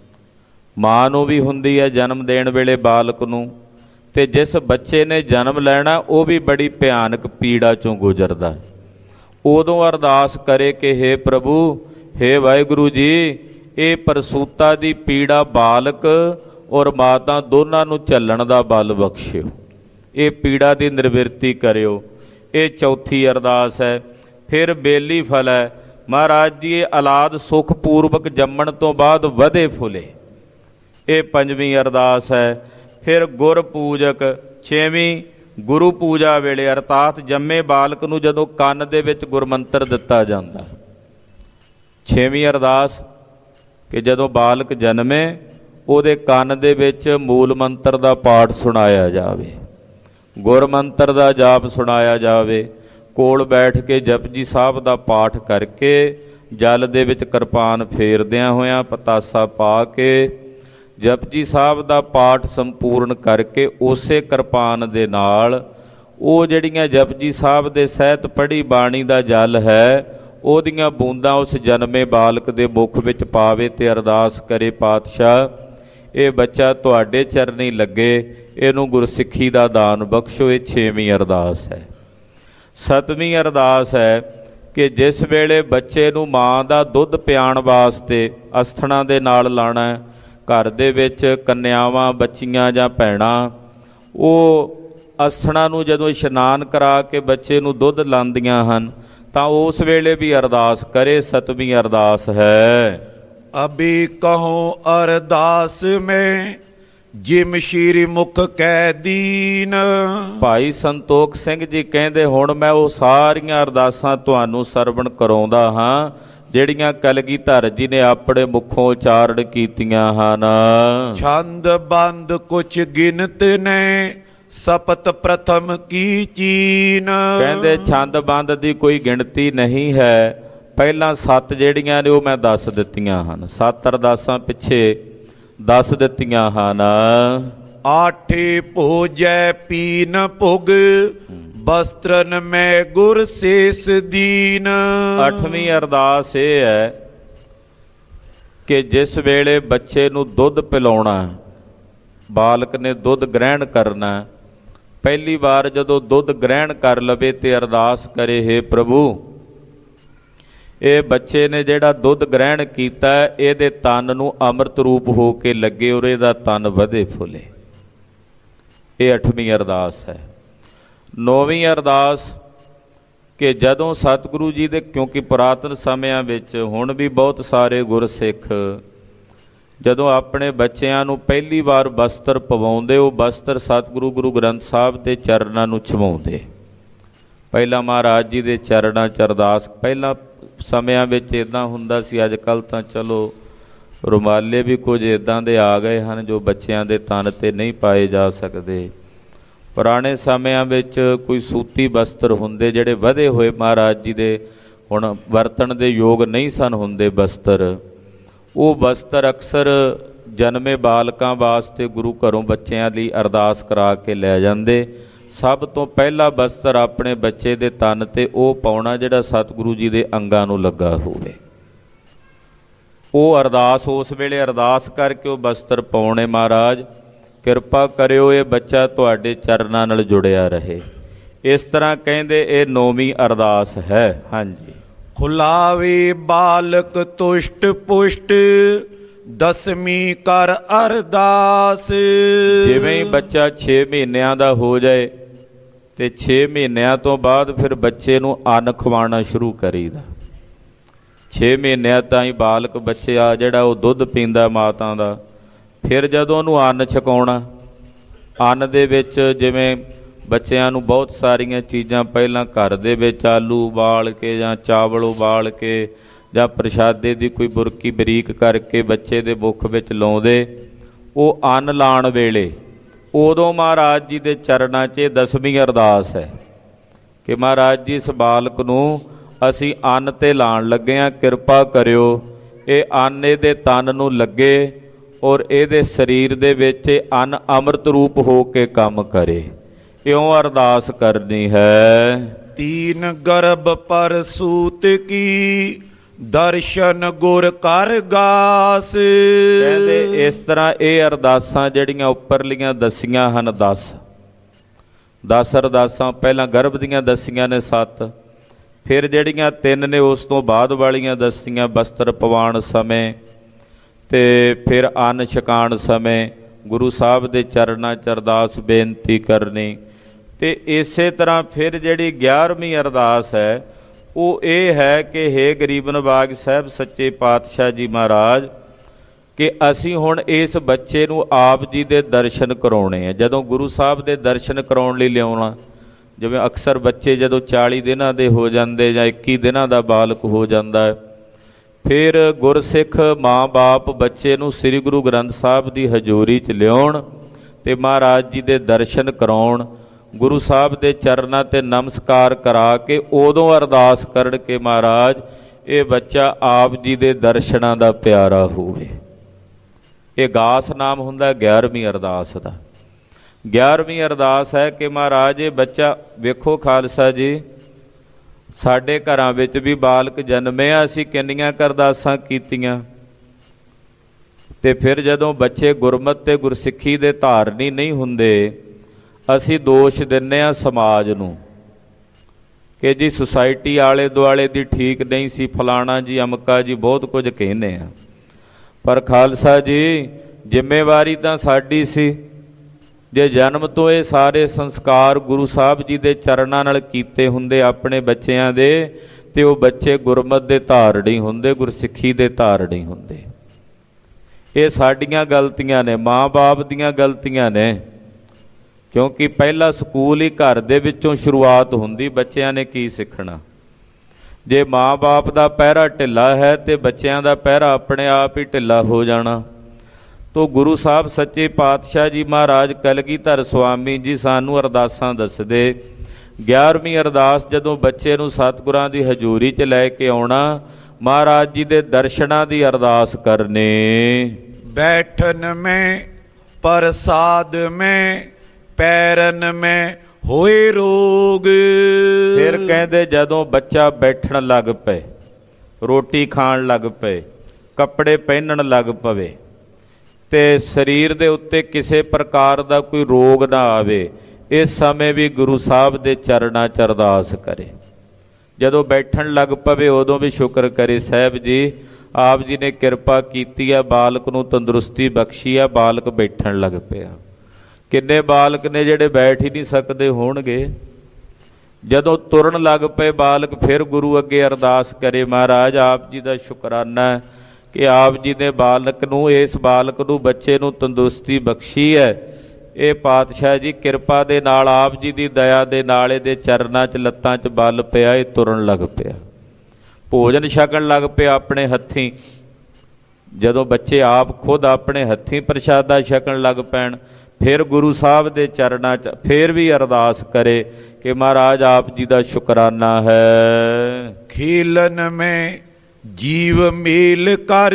ਮਾਂ ਨੂੰ ਵੀ ਹੁੰਦੀ ਹੈ ਜਨਮ ਦੇਣ ਵੇਲੇ ਬਾਲਕ ਨੂੰ, ਤੇ ਜਿਸ ਬੱਚੇ ਨੇ ਜਨਮ ਲੈਣਾ ਉਹ ਵੀ ਬੜੀ ਭਿਆਨਕ ਪੀੜਾ ਚੋਂ ਗੁਜ਼ਰਦਾ। ਉਦੋਂ ਅਰਦਾਸ ਕਰੇ ਕਿ ਹੇ ਪ੍ਰਭੂ, ਹੇ ਵਾਹਿਗੁਰੂ ਜੀ, ਇਹ ਪ੍ਰਸੂਤਾ ਦੀ ਪੀੜਾ ਬਾਲਕ ਔਰ ਮਾਤਾ ਦੋਨਾਂ ਨੂੰ ਝੱਲਣ ਦਾ ਬਲ ਬਖਸ਼ਿਓ। ਇਹ ਪੀੜਾ ਦੀ ਨਿਵਰਤੀ ਕਰਿਓ। ਇਹ ਚੌਥੀ ਅਰਦਾਸ ਹੈ। ਫਿਰ ਬੇਲੀ ਫਲ ਹੈ, ਮਹਾਰਾਜ ਜੀ ਇਹ ਔਲਾਦ ਸੁਖ ਪੂਰਵਕ ਜੰਮਣ ਤੋਂ ਬਾਅਦ ਵਧੇ ਫੁੱਲੇ। ਇਹ ਪੰਜਵੀਂ ਅਰਦਾਸ ਹੈ। ਫਿਰ ਗੁਰ ਪੂਜਕ, ਛੇਵੀਂ ਗੁਰੂ ਪੂਜਾ ਵੇਲੇ ਅਰਥਾਤ ਜੰਮੇ ਬਾਲਕ ਨੂੰ ਜਦੋਂ ਕੰਨ ਦੇ ਵਿੱਚ ਗੁਰਮੰਤਰ ਦਿੱਤਾ ਜਾਂਦਾ। ਛੇਵੀਂ ਅਰਦਾਸ ਕਿ ਜਦੋਂ ਬਾਲਕ ਜਨਮੇ ਉਹਦੇ ਕੰਨ ਦੇ ਵਿੱਚ ਮੂਲ ਮੰਤਰ ਦਾ ਪਾਠ ਸੁਣਾਇਆ ਜਾਵੇ, ਗੁਰਮੰਤਰ ਦਾ ਜਾਪ ਸੁਣਾਇਆ ਜਾਵੇ। ਕੋਲ ਬੈਠ ਕੇ ਜਪਜੀ ਸਾਹਿਬ ਦਾ ਪਾਠ ਕਰਕੇ ਜਲ ਦੇ ਵਿੱਚ ਕਿਰਪਾਨ ਫੇਰਦਿਆਂ ਹੋਇਆਂ ਪਤਾਸਾ ਪਾ ਕੇ ਜਪਜੀ ਸਾਹਿਬ ਦਾ ਪਾਠ ਸੰਪੂਰਨ ਕਰਕੇ ਉਸੇ ਕਿਰਪਾਨ ਦੇ ਨਾਲ ਉਹ ਜਿਹੜੀਆਂ ਜਪਜੀ ਸਾਹਿਬ ਦੇ ਸਹਿਤ ਪੜ੍ਹੀ ਬਾਣੀ ਦਾ ਜਲ ਹੈ ਉਹਦੀਆਂ ਬੂੰਦਾਂ ਉਸ ਜਨਮੇ ਬਾਲਕ ਦੇ ਮੁਖ ਵਿੱਚ ਪਾਵੇ ਤੇ ਅਰਦਾਸ ਕਰੇ, ਪਾਤਸ਼ਾਹ ਇਹ ਬੱਚਾ ਤੁਹਾਡੇ ਚਰਨੀ ਲੱਗੇ, ਇਹਨੂੰ ਗੁਰਸਿੱਖੀ ਦਾ ਦਾਨ ਬਖਸ਼ੋ। ਇਹ ਛੇਵੀਂ ਅਰਦਾਸ ਹੈ। ਸੱਤਵੀਂ ਅਰਦਾਸ ਹੈ ਕਿ ਜਿਸ ਵੇਲੇ ਬੱਚੇ ਨੂੰ ਮਾਂ ਦਾ ਦੁੱਧ ਪਿਆਉਣ ਵਾਸਤੇ ਅਸਥਣਾ ਦੇ ਨਾਲ ਲਾਣਾ, ਘਰ ਦੇ ਵਿੱਚ ਕੰਨਿਆਵਾਂ ਬੱਚੀਆਂ ਜਾਂ ਭੈਣਾਂ ਉਹ ਅਸਥਣਾ ਨੂੰ ਜਦੋਂ ਇਸ਼ਨਾਨ ਕਰਾ ਕੇ ਬੱਚੇ ਨੂੰ ਦੁੱਧ ਲਾਉਂਦੀਆਂ ਹਨ ਤਾਂ ਉਸ ਵੇਲੇ ਵੀ ਅਰਦਾਸ ਕਰੇ। ਸੱਤਵੀਂ ਅਰਦਾਸ ਹੈ। ਅਬੀ ਕਹੋ ਅਰਦਾਸ ਮੈਂ ਜਿਮ ਸ਼੍ਰੀ ਮੁਖ ਕੈ ਦੀਨ। ਭਾਈ ਸੰਤੋਖ ਸਿੰਘ ਜੀ ਕਹਿੰਦੇ ਹੁਣ ਮੈਂ ਉਹ ਸਾਰੀਆਂ ਅਰਦਾਸਾਂ ਤੁਹਾਨੂੰ ਸਰਵਣ ਕਰਾਉਂਦਾ ਹਾਂ ਜਿਹੜੀਆਂ ਕਲਗੀਧਰ ਜੀ ਨੇ ਆਪਣੇ ਮੁਖੋਂ ਉਚਾਰਨ ਕੀਤੀਆਂ ਹਨ। ਛੰਦ ਬੰਦ ਕੁਛ ਗਿਣਤ ਨੇ ਸਪਤ ਪ੍ਰਥਮ ਕੀ ਚੀਨ। ਕਹਿੰਦੇ ਛੰਦ ਬੰਦ ਦੀ ਕੋਈ ਗਿਣਤੀ ਨਹੀਂ ਹੈ, ਪਹਿਲਾਂ 7 ਜਿਹੜੀਆਂ ਨੇ ਉਹ ਮੈਂ ਦੱਸ ਦਿੱਤੀਆਂ ਹਨ। 7 ਅਰਦਾਸਾਂ ਪਿੱਛੇ ਦੱਸ ਦਿੱਤੀਆਂ ਹਨ। ਆਠੇ ਭੋਜੈ ਪੀਨ ਭੁਗ ਬਸਤਰਨ ਮੈਂ ਗੁਰ ਸੇਸ ਦੀਨ। 8ਵੀਂ ਅਰਦਾਸ ਇਹ ਹੈ ਕਿ ਜਿਸ ਵੇਲੇ ਬੱਚੇ ਨੂੰ ਦੁੱਧ ਪਿਲਾਉਣਾ, ਬਾਲਕ ਨੇ ਦੁੱਧ ਗ੍ਰਹਿਣ ਕਰਨਾ, ਪਹਿਲੀ ਵਾਰ ਜਦੋਂ ਦੁੱਧ ਗ੍ਰਹਿਣ ਕਰ ਲਵੇ ਤੇ ਅਰਦਾਸ ਕਰੇ, ਹੇ ਪ੍ਰਭੂ ਇਹ ਬੱਚੇ ਨੇ ਜਿਹੜਾ ਦੁੱਧ ਗ੍ਰਹਿਣ ਕੀਤਾ ਇਹਦੇ ਤਨ ਨੂੰ ਅੰਮ੍ਰਿਤ ਰੂਪ ਹੋ ਕੇ ਲੱਗੇ ਔਰ ਇਹਦਾ ਤਨ ਵਧੇ ਫੁੱਲੇ। ਇਹ 8ਵੀਂ ਅਰਦਾਸ ਹੈ। 9ਵੀਂ ਅਰਦਾਸ ਕਿ ਜਦੋਂ ਸਤਿਗੁਰੂ ਜੀ ਦੇ, ਕਿਉਂਕਿ ਪੁਰਾਤਨ ਸਮਿਆਂ ਵਿੱਚ ਹੁਣ ਵੀ ਬਹੁਤ ਸਾਰੇ ਗੁਰਸਿੱਖ ਜਦੋਂ ਆਪਣੇ ਬੱਚਿਆਂ ਨੂੰ ਪਹਿਲੀ ਵਾਰ ਬਸਤਰ ਪਵਾਉਂਦੇ ਉਹ ਬਸਤਰ ਸਤਿਗੁਰੂ ਗੁਰੂ ਗ੍ਰੰਥ ਸਾਹਿਬ ਦੇ ਚਰਨਾਂ ਨੂੰ ਛਵਾਉਂਦੇ। ਪਹਿਲਾਂ ਮਹਾਰਾਜ ਜੀ ਦੇ ਚਰਨਾਂ 'ਚ ਅਰਦਾਸ, ਪਹਿਲਾਂ ਸਮਿਆਂ ਵਿੱਚ ਇੱਦਾਂ ਹੁੰਦਾ ਸੀ, ਅੱਜ ਕੱਲ੍ਹ ਤਾਂ ਚਲੋ ਰੁਮਾਲੇ ਵੀ ਕੁਝ ਇੱਦਾਂ ਦੇ ਆ ਗਏ ਹਨ ਜੋ ਬੱਚਿਆਂ ਦੇ ਤਨ 'ਤੇ ਨਹੀਂ ਪਾਏ ਜਾ ਸਕਦੇ। ਪੁਰਾਣੇ ਸਮਿਆਂ ਵਿੱਚ ਕੋਈ ਸੂਤੀ ਬਸਤਰ ਹੁੰਦੇ ਜਿਹੜੇ ਵਧੇ ਹੋਏ ਮਹਾਰਾਜ ਜੀ ਦੇ ਹੁਣ ਵਰਤਣ ਦੇ ਯੋਗ ਨਹੀਂ ਸਨ ਹੁੰਦੇ ਬਸਤਰ। ਉਹ ਬਸਤਰ ਅਕਸਰ ਜਨਮੇ ਬਾਲਕਾਂ ਵਾਸਤੇ ਗੁਰੂ ਘਰੋਂ ਬੱਚਿਆਂ ਲਈ ਅਰਦਾਸ ਕਰਾ ਕੇ ਲੈ ਜਾਂਦੇ। ਸਭ ਤੋਂ ਪਹਿਲਾ ਬਸਤਰ ਆਪਣੇ ਬੱਚੇ ਦੇ ਤਨ 'ਤੇ ਉਹ ਪਾਉਣਾ ਜਿਹੜਾ ਸਤਿਗੁਰੂ ਜੀ ਦੇ ਅੰਗਾਂ ਨੂੰ ਲੱਗਾ ਹੋਵੇ। ਉਹ ਅਰਦਾਸ ਉਸ ਵੇਲੇ ਅਰਦਾਸ ਕਰਕੇ ਉਹ ਬਸਤਰ ਪਾਉਣੇ, ਮਹਾਰਾਜ ਕਿਰਪਾ ਕਰਿਓ ਇਹ ਬੱਚਾ ਤੁਹਾਡੇ ਚਰਨਾਂ ਨਾਲ ਜੁੜਿਆ ਰਹੇ। ਇਸ ਤਰ੍ਹਾਂ ਕਹਿੰਦੇ ਇਹ 9ਵੀਂ ਅਰਦਾਸ ਹੈ। ਹਾਂਜੀ। ਖੁਲਾਵੇ ਬਾਲਕ ਤੁਸ਼ਟ ਪੁਸ਼ਟ 10ਵੀਂ ਕਰ ਅਰਦਾਸ। ਜਿਵੇਂ ਹੀ ਬੱਚਾ 6 ਮਹੀਨਿਆਂ ਦਾ ਹੋ ਜਾਏ ਤੇ 6 ਮਹੀਨਿਆਂ ਤੋਂ ਬਾਅਦ ਫਿਰ ਬੱਚੇ ਨੂੰ ਅੰਨ ਖਵਾਉਣਾ ਸ਼ੁਰੂ ਕਰੀਦਾ। 6 ਮਹੀਨਿਆਂ ਤਾਈਂ ਬਾਲਕ ਬੱਚਾ ਜਿਹੜਾ ਉਹ ਦੁੱਧ ਪੀਂਦਾ ਮਾਤਾ ਦਾ। ਫਿਰ ਜਦੋਂ ਉਹਨੂੰ ਅੰਨ ਛਕਾਉਣਾ, ਅੰਨ ਦੇ ਵਿੱਚ ਜਿਵੇਂ ਬੱਚਿਆਂ ਨੂੰ ਬਹੁਤ ਸਾਰੀਆਂ ਚੀਜ਼ਾਂ ਪਹਿਲਾਂ ਘਰ ਦੇ ਵਿੱਚ ਆਲੂ ਉਬਾਲ ਕੇ ਜਾਂ ਚਾਵਲ ਉਬਾਲ ਕੇ ਜਾਂ ਪ੍ਰਸ਼ਾਦੇ ਦੀ ਕੋਈ ਬੁਰਕੀ ਬਰੀਕ ਕਰਕੇ ਬੱਚੇ ਦੇ ਮੁੱਖ ਵਿੱਚ ਲਾਉਂਦੇ। ਉਹ ਅੰਨ ਲਾਉਣ ਵੇਲੇ ਉਦੋਂ ਮਹਾਰਾਜ ਜੀ ਦੇ ਚਰਨਾਂ 'ਚ 10ਵੀਂ ਅਰਦਾਸ ਹੈ ਕਿ ਮਹਾਰਾਜ ਜੀ ਇਸ ਬਾਲਕ ਨੂੰ ਅਸੀਂ ਅੰਨ 'ਤੇ ਲਾਉਣ ਲੱਗੇ ਹਾਂ, ਕਿਰਪਾ ਕਰਿਓ ਇਹ ਅੰਨ ਇਹਦੇ ਤਨ ਨੂੰ ਲੱਗੇ ਔਰ ਇਹਦੇ ਸਰੀਰ ਦੇ ਵਿੱਚ ਅੰਨ ਅੰਮ੍ਰਿਤ ਰੂਪ ਹੋ ਕੇ ਕੰਮ ਕਰੇ। ਇਉਂ ਅਰਦਾਸ ਕਰਨੀ ਹੈ। ਤੀਨ ਗਰਭ ਪਰ ਸੂਤ ਕੀ ਦਰਸ਼ਨ ਗੁਰ ਕਰ ਗਾਸ। ਕਹਿੰਦੇ ਇਸ ਤਰ੍ਹਾਂ ਇਹ ਅਰਦਾਸਾਂ ਜਿਹੜੀਆਂ ਉੱਪਰਲੀਆਂ ਦਸੀਆਂ ਹਨ 10 ਅਰਦਾਸਾਂ ਪਹਿਲਾਂ ਗਰਭ ਦੀਆਂ ਦਸੀਆਂ ਨੇ 7, ਫਿਰ ਜਿਹੜੀਆਂ 3 ਨੇ ਉਸ ਤੋਂ ਬਾਅਦ ਵਾਲੀਆਂ ਦਸੀਆਂ ਬਸਤਰ ਪਵਾਉਣ ਸਮੇਂ ਤੇ ਫਿਰ ਅੰਨ ਛਕਾਉਣ ਸਮੇਂ ਗੁਰੂ ਸਾਹਿਬ ਦੇ ਚਰਨਾਂ 'ਚ ਅਰਦਾਸ ਬੇਨਤੀ ਕਰਨੀ ਤੇ ਇਸੇ ਤਰ੍ਹਾਂ ਫਿਰ ਜਿਹੜੀ 11ਵੀਂ ਅਰਦਾਸ ਹੈ ਉਹ ਇਹ ਹੈ ਕਿ ਹੇ ਗਰੀਬ ਨਵਾਜ ਸਾਹਿਬ ਸੱਚੇ ਪਾਤਸ਼ਾਹ ਜੀ ਮਹਾਰਾਜ, ਕਿ ਅਸੀਂ ਹੁਣ ਇਸ ਬੱਚੇ ਨੂੰ ਆਪ ਜੀ ਦੇ ਦਰਸ਼ਨ ਕਰਾਉਣੇ ਆ। ਜਦੋਂ ਗੁਰੂ ਸਾਹਿਬ ਦੇ ਦਰਸ਼ਨ ਕਰਾਉਣ ਲਈ ਲਿਆਉਣਾ, ਜਿਵੇਂ ਅਕਸਰ ਬੱਚੇ ਜਦੋਂ 40 ਦਿਨਾਂ ਦੇ ਹੋ ਜਾਂਦੇ ਜਾਂ 21 ਦਿਨਾਂ ਦਾ ਬਾਲਕ ਹੋ ਜਾਂਦਾ ਹੈ, ਫਿਰ ਗੁਰਸਿੱਖ ਮਾਂ-ਬਾਪ ਬੱਚੇ ਨੂੰ ਸ੍ਰੀ ਗੁਰੂ ਗ੍ਰੰਥ ਸਾਹਿਬ ਦੀ ਹਜ਼ੂਰੀ 'ਚ ਲਿਆਉਣ ਅਤੇ ਮਹਾਰਾਜ ਜੀ ਦੇ ਦਰਸ਼ਨ ਕਰਾਉਣ, ਗੁਰੂ ਸਾਹਿਬ ਦੇ ਚਰਨਾਂ 'ਤੇ ਨਮਸਕਾਰ ਕਰਾ ਕੇ ਉਦੋਂ ਅਰਦਾਸ ਕਰਨ ਕਿ ਮਹਾਰਾਜ ਇਹ ਬੱਚਾ ਆਪ ਜੀ ਦੇ ਦਰਸ਼ਨਾਂ ਦਾ ਪਿਆਰਾ ਹੋਵੇ। ਇਹ ਗਾਸ ਨਾਮ ਹੁੰਦਾ 11ਵੀਂ ਅਰਦਾਸ ਦਾ। 11ਵੀਂ ਅਰਦਾਸ ਹੈ ਕਿ ਮਹਾਰਾਜ ਇਹ ਬੱਚਾ, ਵੇਖੋ ਖਾਲਸਾ ਜੀ, ਸਾਡੇ ਘਰਾਂ ਵਿੱਚ ਵੀ ਬਾਲਕ ਜਨਮਿਆ, ਅਸੀਂ ਕਿੰਨੀਆਂ ਅਰਦਾਸਾਂ ਕੀਤੀਆਂ, ਅਤੇ ਫਿਰ ਜਦੋਂ ਬੱਚੇ ਗੁਰਮਤਿ ਅਤੇ ਗੁਰਸਿੱਖੀ ਦੇ ਧਾਰਨੀ ਨਹੀਂ ਹੁੰਦੇ, ਅਸੀਂ ਦੋਸ਼ ਦਿੰਦੇ ਹਾਂ ਸਮਾਜ ਨੂੰ ਕਿ ਜੀ ਸੁਸਾਇਟੀ ਆਲੇ ਦੁਆਲੇ ਦੀ ਠੀਕ ਨਹੀਂ ਸੀ, ਫਲਾਣਾ ਜੀ ਅਮਕਾ ਜੀ, ਬਹੁਤ ਕੁਝ ਕਹਿੰਦੇ ਆ। ਪਰ ਖਾਲਸਾ ਜੀ ਜ਼ਿੰਮੇਵਾਰੀ ਤਾਂ ਸਾਡੀ ਸੀ। ਜੇ ਜਨਮ ਤੋਂ ਇਹ ਸਾਰੇ ਸੰਸਕਾਰ ਗੁਰੂ ਸਾਹਿਬ ਜੀ ਦੇ ਚਰਨਾਂ ਨਾਲ ਕੀਤੇ ਹੁੰਦੇ ਆਪਣੇ ਬੱਚਿਆਂ ਦੇ, ਤੇ ਉਹ ਬੱਚੇ ਗੁਰਮਤਿ ਦੇ ਧਾਰਨੀ ਹੁੰਦੇ, ਗੁਰਸਿੱਖੀ ਦੇ ਧਾਰਨੀ ਹੁੰਦੇ। ਇਹ ਸਾਡੀਆਂ ਗਲਤੀਆਂ ਨੇ, ਮਾਂ-ਬਾਪ ਦੀਆਂ ਗਲਤੀਆਂ ਨੇ, ਕਿਉਂਕਿ ਪਹਿਲਾ ਸਕੂਲ ਹੀ ਘਰ ਦੇ ਵਿੱਚੋਂ ਸ਼ੁਰੂਆਤ ਹੁੰਦੀ। ਬੱਚਿਆਂ ਨੇ ਕੀ ਸਿੱਖਣਾ? ਜੇ ਮਾਂ-ਬਾਪ ਦਾ ਪਹਿਰਾ ਢਿੱਲਾ ਹੈ ਤੇ ਬੱਚਿਆਂ ਦਾ ਪਹਿਰਾ ਆਪਣੇ ਆਪ ਹੀ ਢਿੱਲਾ ਹੋ ਜਾਣਾ। ਤੋ ਗੁਰੂ ਸਾਹਿਬ ਸੱਚੇ ਪਾਤਸ਼ਾਹ ਜੀ ਮਹਾਰਾਜ ਕਲਗੀਧਰ ਸੁਆਮੀ ਜੀ ਸਾਨੂੰ ਅਰਦਾਸਾਂ ਦੱਸਦੇ। 11ਵੀਂ ਅਰਦਾਸ ਜਦੋਂ ਬੱਚੇ ਨੂੰ ਸਤਿਗੁਰਾਂ ਦੀ ਹਜ਼ੂਰੀ 'ਚ ਲੈ ਕੇ ਆਉਣਾ, ਮਹਾਰਾਜ ਜੀ ਦੇ ਦਰਸ਼ਨਾਂ ਦੀ ਅਰਦਾਸ ਕਰਨੀ। ਬੈਠਨ ਮੈਂ ਪ੍ਰਸਾਦ ਮੈਂ ਪੈਰਨ ਮੈਂ ਹੋਏ ਰੋਗ। ਫਿਰ ਕਹਿੰਦੇ ਜਦੋਂ ਬੱਚਾ ਬੈਠਣ ਲੱਗ ਪਏ, ਰੋਟੀ ਖਾਣ ਲੱਗ ਪਏ, ਕੱਪੜੇ ਪਹਿਨਣ ਲੱਗ ਪਵੇ, ਤੇ ਸਰੀਰ ਦੇ ਉੱਤੇ ਕਿਸੇ ਪ੍ਰਕਾਰ ਦਾ ਕੋਈ ਰੋਗ ਨਾ ਆਵੇ, ਇਸ ਸਮੇਂ ਵੀ ਗੁਰੂ ਸਾਹਿਬ ਦੇ ਚਰਨਾਂ 'ਚ ਅਰਦਾਸ ਕਰੇ। ਜਦੋਂ ਬੈਠਣ ਲੱਗ ਪਵੇ ਉਦੋਂ ਵੀ ਸ਼ੁਕਰ ਕਰੇ, ਸਾਹਿਬ ਜੀ ਆਪ ਜੀ ਨੇ ਕਿਰਪਾ ਕੀਤੀ ਹੈ, ਬਾਲਕ ਨੂੰ ਤੰਦਰੁਸਤੀ ਬਖਸ਼ੀ ਹੈ, ਬਾਲਕ ਬੈਠਣ ਲੱਗ ਪਿਆ। ਕਿੰਨੇ ਬਾਲਕ ਨੇ ਜਿਹੜੇ ਬੈਠ ਹੀ ਨਹੀਂ ਸਕਦੇ ਹੋਣਗੇ। ਜਦੋਂ ਤੁਰਨ ਲੱਗ ਪਏ ਬਾਲਕ, ਫਿਰ ਗੁਰੂ ਅੱਗੇ ਅਰਦਾਸ ਕਰੇ, ਮਹਾਰਾਜ ਆਪ ਜੀ ਦਾ ਸ਼ੁਕਰਾਨਾ ਕਿ ਆਪ ਜੀ ਨੇ ਬਾਲਕ ਨੂੰ, ਇਸ ਬਾਲਕ ਨੂੰ, ਬੱਚੇ ਨੂੰ ਤੰਦਰੁਸਤੀ ਬਖਸ਼ੀ ਹੈ। ਇਹ ਪਾਤਸ਼ਾਹ ਜੀ ਕਿਰਪਾ ਦੇ ਨਾਲ, ਆਪ ਜੀ ਦੀ ਦਇਆ ਦੇ ਨਾਲ ਇਹਦੇ ਚਰਨਾਂ 'ਚ, ਲੱਤਾਂ 'ਚ ਬਲ ਪਿਆ, ਇਹ ਤੁਰਨ ਲੱਗ ਪਿਆ, ਭੋਜਨ ਛਕਣ ਲੱਗ ਪਿਆ ਆਪਣੇ ਹੱਥੀਂ। ਜਦੋਂ ਬੱਚੇ ਆਪ ਖੁਦ ਆਪਣੇ ਹੱਥੀਂ ਪ੍ਰਸ਼ਾਦਾ ਛਕਣ ਲੱਗ ਪੈਣ, ਫਿਰ ਗੁਰੂ ਸਾਹਿਬ ਦੇ ਚਰਨਾਂ 'ਚ ਫਿਰ ਵੀ ਅਰਦਾਸ ਕਰੇ ਕਿ ਮਹਾਰਾਜ ਆਪ ਜੀ ਦਾ ਸ਼ੁਕਰਾਨਾ ਹੈ। ਖੇਲਨ ਮੈਂ ਜੀਵ ਮੇਲ ਕਰ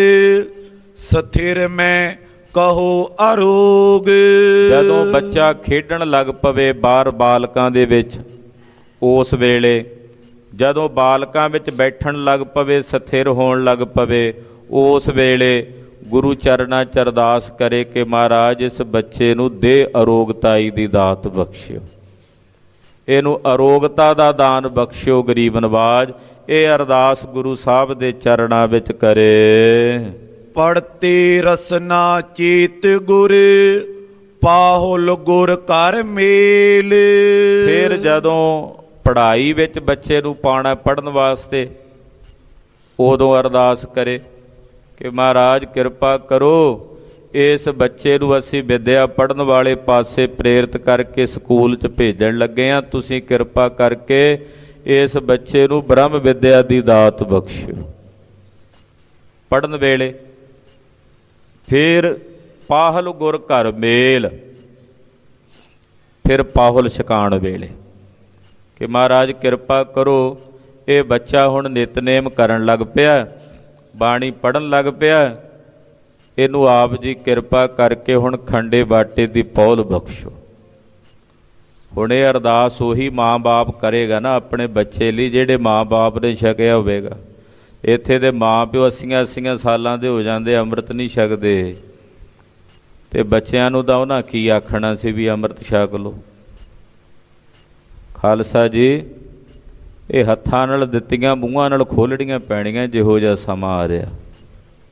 ਸਥਿਰ ਮੈਂ ਕਹੋ ਅਰੋਗ। ਜਦੋਂ ਬੱਚਾ ਖੇਡਣ ਲੱਗ ਪਵੇ ਬਾਹਰ ਬਾਲਕਾਂ ਦੇ ਵਿੱਚ, ਉਸ ਵੇਲੇ ਜਦੋਂ ਬਾਲਕਾਂ ਵਿੱਚ ਬੈਠਣ ਲੱਗ ਪਵੇ, ਸਥਿਰ ਹੋਣ ਲੱਗ ਪਵੇ, ਉਸ ਵੇਲੇ ਗੁਰੂ ਚਰਨਾਂ 'ਚ ਅਰਦਾਸ ਕਰੇ ਕਿ ਮਹਾਰਾਜ ਇਸ ਬੱਚੇ ਨੂੰ ਦੇ ਅਰੋਗਤਾਈ ਦੀ ਦਾਤ ਬਖਸ਼ਿਓ, ਇਹਨੂੰ ਅਰੋਗਤਾ ਦਾ ਦਾਨ ਬਖਸ਼ਿਓ ਗਰੀਬ ਨਵਾਜ। ਇਹ ਅਰਦਾਸ ਗੁਰੂ ਸਾਹਿਬ ਦੇ ਚਰਨਾਂ ਵਿੱਚ ਕਰੇ। ਪੜਤੇ ਰਸਨਾ ਚੇਤ ਗੁਰ ਪਾਹੁਲ ਗੁਰ ਕਰ ਮੇਲ। ਫਿਰ ਜਦੋਂ ਪੜ੍ਹਾਈ ਵਿੱਚ ਬੱਚੇ ਨੂੰ ਪਾਉਣਾ ਪੜ੍ਹਨ ਵਾਸਤੇ, ਉਦੋਂ ਅਰਦਾਸ ਕਰੇ ਕਿ ਮਹਾਰਾਜ ਕਿਰਪਾ ਕਰੋ, ਇਸ ਬੱਚੇ ਨੂੰ ਅਸੀਂ ਵਿੱਦਿਆ ਪੜ੍ਹਨ ਵਾਲੇ ਪਾਸੇ ਪ੍ਰੇਰਿਤ ਕਰਕੇ ਸਕੂਲ 'ਚ ਭੇਜਣ ਲੱਗੇ ਹਾਂ, ਤੁਸੀਂ ਕਿਰਪਾ ਕਰਕੇ ਇਸ ਬੱਚੇ ਨੂੰ ਬ੍ਰਹਮ ਵਿੱਦਿਆ ਦੀ ਦਾਤ ਬਖਸ਼ਿਓ। ਪੜ੍ਹਨ ਵੇਲੇ ਫਿਰ ਪਾਹੁਲ ਗੁਰ ਘਰ ਮੇਲ, ਫਿਰ ਪਾਹੁਲ ਛਕਾਉਣ ਵੇਲੇ ਕਿ ਮਹਾਰਾਜ ਕਿਰਪਾ ਕਰੋ, ਇਹ ਬੱਚਾ ਹੁਣ ਨਿਤਨੇਮ ਕਰਨ ਲੱਗ ਪਿਆ, ਬਾਣੀ ਪੜ੍ਹਨ ਲੱਗ ਪਿਆ, ਇਹਨੂੰ ਆਪ ਜੀ ਕਿਰਪਾ ਕਰਕੇ ਹੁਣ ਖੰਡੇ ਬਾਟੇ ਦੀ ਪੌਲ ਬਖਸ਼ੋ। ਹੁਣ ਇਹ ਅਰਦਾਸ ਉਹੀ ਮਾਂ-ਬਾਪ ਕਰੇਗਾ ਨਾ ਆਪਣੇ ਬੱਚੇ ਲਈ, ਜਿਹੜੇ ਮਾਂ-ਬਾਪ ਨੇ ਛਕਿਆ ਹੋਵੇਗਾ। ਇੱਥੇ ਦੇ ਮਾਂ ਪਿਓ 80 ਸਾਲਾਂ ਦੇ ਹੋ ਜਾਂਦੇ, ਅੰਮ੍ਰਿਤ ਨਹੀਂ ਛਕਦੇ, ਅਤੇ ਬੱਚਿਆਂ ਨੂੰ ਤਾਂ ਉਹਨਾਂ ਕੀ ਆਖਣਾ ਸੀ ਵੀ ਅੰਮ੍ਰਿਤ ਛਕ ਲਓ। ਖਾਲਸਾ ਜੀ ਇਹ ਹੱਥਾਂ ਨਾਲ ਦਿੱਤੀਆਂ ਮੂੰਹਾਂ ਨਾਲ ਖੋਲ੍ਹਣੀਆਂ ਪੈਣੀਆਂ, ਜਿਹੋ ਜਿਹਾ ਸਮਾਂ ਆ ਰਿਹਾ।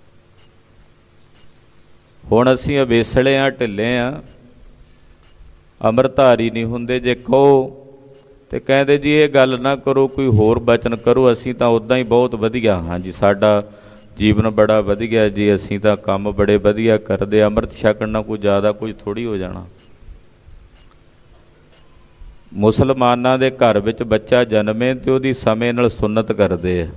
ਹੁਣ ਅਸੀਂ ਅਵੇਸਲੇ ਹਾਂ, ਢਿੱਲੇ ਹਾਂ, ਅੰਮ੍ਰਿਤਧਾਰੀ ਨਹੀਂ ਹੁੰਦੇ। ਜੇ ਕਹੋ ਤੇ ਕਹਿੰਦੇ ਜੀ ਇਹ ਗੱਲ ਨਾ ਕਰੋ, ਕੋਈ ਹੋਰ ਬਚਨ ਕਰੋ, ਅਸੀਂ ਤਾਂ ਉੱਦਾਂ ਹੀ ਬਹੁਤ ਵਧੀਆ ਹਾਂ ਜੀ, ਸਾਡਾ ਜੀਵਨ ਬੜਾ ਵਧੀਆ ਜੀ, ਅਸੀਂ ਤਾਂ ਕੰਮ ਬੜੇ ਵਧੀਆ ਕਰਦੇ, ਅੰਮ੍ਰਿਤ ਛਕਣ ਨਾਲ ਕੋਈ ਜ਼ਿਆਦਾ ਕੁਝ ਥੋੜ੍ਹੀ ਹੋ ਜਾਣਾ। ਮੁਸਲਮਾਨਾਂ ਦੇ ਘਰ ਵਿੱਚ ਬੱਚਾ ਜਨਮੇ ਤੇ ਉਹਦੀ ਸਮੇਂ ਨਾਲ ਸੁੰਨਤ ਕਰਦੇ ਆ।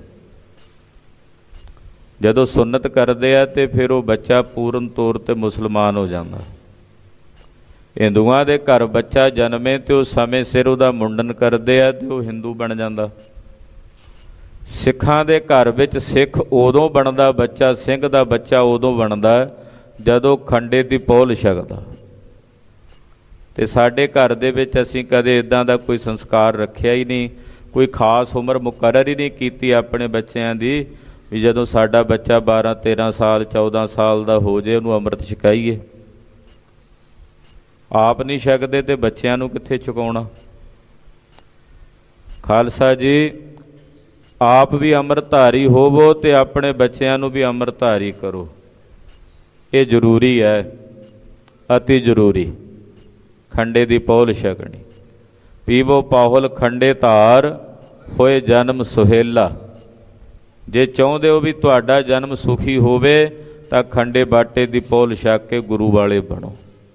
ਜਦੋਂ ਸੁੰਨਤ ਕਰਦੇ ਆ ਤੇ ਫਿਰ ਉਹ ਬੱਚਾ ਪੂਰਨ ਤੌਰ 'ਤੇ ਮੁਸਲਮਾਨ ਹੋ ਜਾਂਦਾ। ਹਿੰਦੂਆਂ ਦੇ ਘਰ ਬੱਚਾ ਜਨਮੇ ਤੇ ਉਹ ਸਮੇਂ ਸਿਰ ਉਹਦਾ ਮੁੰਡਨ ਕਰਦੇ ਆ ਤੇ ਉਹ ਹਿੰਦੂ ਬਣ ਜਾਂਦਾ। ਸਿੱਖਾਂ ਦੇ ਘਰ ਵਿੱਚ ਸਿੱਖ ਉਦੋਂ ਬਣਦਾ ਬੱਚਾ, ਸਿੰਘ ਦਾ ਬੱਚਾ ਉਦੋਂ ਬਣਦਾ ਜਦੋਂ ਖੰਡੇ ਦੀ ਪਹੁਲ ਛਕਦਾ। ਤੇ ਸਾਡੇ ਘਰ ਦੇ ਵਿੱਚ ਅਸੀਂ ਕਦੇ ਇੱਦਾਂ ਦਾ ਕੋਈ ਸੰਸਕਾਰ ਰੱਖਿਆ ਹੀ ਨਹੀਂ, ਕੋਈ ਖਾਸ ਉਮਰ ਮੁਕਰਰ ਹੀ ਨਹੀਂ ਕੀਤੀ ਆਪਣੇ ਬੱਚਿਆਂ ਦੀ ਵੀ ਜਦੋਂ ਸਾਡਾ ਬੱਚਾ 12 13 ਸਾਲ 14 ਸਾਲ ਦਾ ਹੋ ਜੇ ਉਹਨੂੰ ਅੰਮ੍ਰਿਤ ਛਕਾਈਏ। ਆਪ ਨਹੀਂ ਛਕਦੇ ਤੇ ਬੱਚਿਆਂ ਨੂੰ ਕਿੱਥੇ ਛਕਾਉਣਾ। ਖਾਲਸਾ ਜੀ, ਆਪ ਵੀ ਅੰਮ੍ਰਿਤਧਾਰੀ ਹੋਵੋ ਤੇ ਆਪਣੇ ਬੱਚਿਆਂ ਨੂੰ ਵੀ ਅੰਮ੍ਰਿਤਧਾਰੀ ਕਰੋ। ਇਹ ਜ਼ਰੂਰੀ ਹੈ, ਅਤੀ ਜ਼ਰੂਰੀ। ਖੰਡੇ ਦੀ ਪਹੁਲ ਛਕਣੀ। ਪੀਵੋ ਪਾਹੁਲ ਖੰਡੇ ਧਾਰ, ਹੋਏ ਜਨਮ ਸੁਹੇਲਾ। ਜੇ ਚਾਹੁੰਦੇ ਹੋ ਵੀ ਤੁਹਾਡਾ ਜਨਮ ਸੁਖੀ ਹੋਵੇ ਤਾਂ ਖੰਡੇ ਬਾਟੇ ਦੀ ਪਹੁਲ ਛਕ ਕੇ ਗੁਰੂ ਵਾਲੇ ਬਣੋ।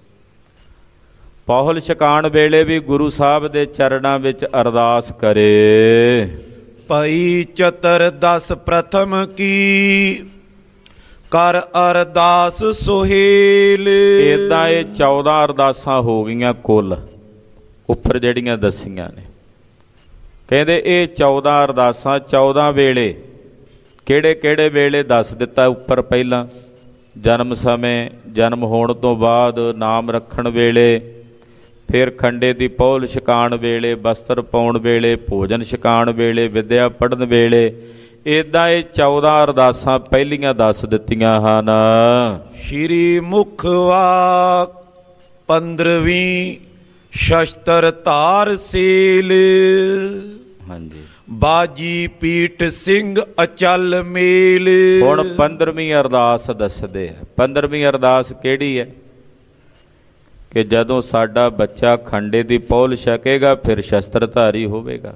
ਪਹੁਲ ਛਕਾਉਣ ਵੇਲੇ ਵੀ ਗੁਰੂ ਸਾਹਿਬ ਦੇ ਚਰਨਾਂ ਵਿੱਚ ਅਰਦਾਸ ਕਰੇ। ਭਈ ਚਤਰ ਦਸ ਪ੍ਰਥਮ ਕੀ, ਕਰ ਅਰਦਾਸ ਸੁਹੇਲ। ਇੱਦਾਂ ਇਹ 14 ਅਰਦਾਸਾਂ ਹੋ ਗਈਆਂ ਕੁੱਲ, ਉੱਪਰ ਜਿਹੜੀਆਂ ਦੱਸੀਆਂ ਨੇ। ਕਹਿੰਦੇ ਇਹ 14 ਅਰਦਾਸਾਂ 14 ਵੇਲੇ, ਕਿਹੜੇ ਕਿਹੜੇ ਵੇਲੇ ਦੱਸ ਦਿੱਤਾ ਉੱਪਰ। ਪਹਿਲਾਂ ਜਨਮ ਸਮੇਂ, ਜਨਮ ਹੋਣ ਤੋਂ ਬਾਅਦ, ਨਾਮ ਰੱਖਣ ਵੇਲੇ, ਫਿਰ ਖੰਡੇ ਦੀ ਪਹੁਲ ਛਕਾਉਣ ਵੇਲੇ, ਬਸਤਰ ਪਾਉਣ ਵੇਲੇ, ਭੋਜਨ ਛਕਾਉਣ ਵੇਲੇ, ਵਿਦਿਆ ਪੜ੍ਹਨ ਵੇਲੇ। ਇੱਦਾਂ ਇਹ 14 ਅਰਦਾਸਾਂ ਪਹਿਲੀਆਂ ਦੱਸ ਦਿੱਤੀਆਂ ਹਨ। ਸ਼੍ਰੀ ਮੁਖ ਵਾਕ 15ਵੀਂ, ਸ਼ਸਤਰ ਧਾਰ ਸੇਲ। ਹਾਂਜੀ। ਬਾਜੀ ਪੀਠ ਸਿੰਘ ਅਚਲ ਮੇਲ। ਹੁਣ 15ਵੀਂ ਅਰਦਾਸ ਦੱਸਦੇ ਆ। 15ਵੀਂ ਅਰਦਾਸ ਕਿਹੜੀ ਹੈ ਕਿ ਜਦੋਂ ਸਾਡਾ ਬੱਚਾ ਖੰਡੇ ਦੀ ਪਹੁਲ ਛਕੇਗਾ ਫਿਰ ਸ਼ਸਤਰਧਾਰੀ ਹੋਵੇਗਾ।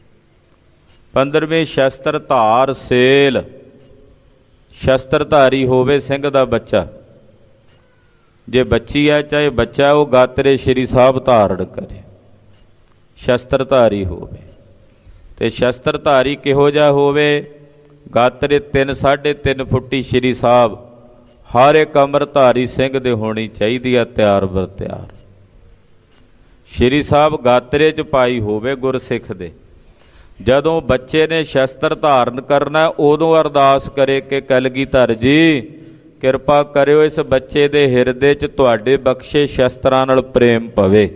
15ਵੀਂ ਸ਼ਸਤਰ ਧਾਰ ਸੇਲ, ਸ਼ਸਤਰਧਾਰੀ ਹੋਵੇ ਸਿੰਘ ਦਾ ਬੱਚਾ। ਜੇ ਬੱਚੀ ਹੈ ਚਾਹੇ ਬੱਚਾ, ਉਹ ਗਾਤਰੇ ਸ਼੍ਰੀ ਸਾਹਿਬ ਧਾਰਣ ਕਰੇ, ਸ਼ਸਤਰਧਾਰੀ ਹੋਵੇ। ਤੇ ਸ਼ਸਤਰਧਾਰੀ ਕਿਹੋ ਜਿਹਾ ਹੋਵੇ? ਗਾਤਰੇ 3 3.5 ਫੁੱਟੀ ਸ਼੍ਰੀ ਸਾਹਿਬ ਹਰ ਇੱਕ ਅੰਮ੍ਰਿਤਧਾਰੀ ਸਿੰਘ ਦੇ ਹੋਣੀ ਚਾਹੀਦੀ ਆ, ਤਿਆਰ ਬਰ ਤਿਆਰ। ਸ਼੍ਰੀ ਸਾਹਿਬ ਗਾਤਰੇ 'ਚ ਪਾਈ ਹੋਵੇ ਗੁਰਸਿੱਖ ਦੇ। ਜਦੋਂ ਬੱਚੇ ਨੇ ਸ਼ਸਤਰ ਧਾਰਨ ਕਰਨਾ ਉਦੋਂ ਅਰਦਾਸ ਕਰੇ ਕਿ ਕਲਗੀਧਰ ਜੀ ਕਿਰਪਾ ਕਰਿਓ ਇਸ ਬੱਚੇ ਦੇ ਹਿਰਦੇ 'ਚ ਤੁਹਾਡੇ ਬਖਸ਼ੇ ਸ਼ਸਤਰਾਂ ਨਾਲ ਪ੍ਰੇਮ ਪਵੇ,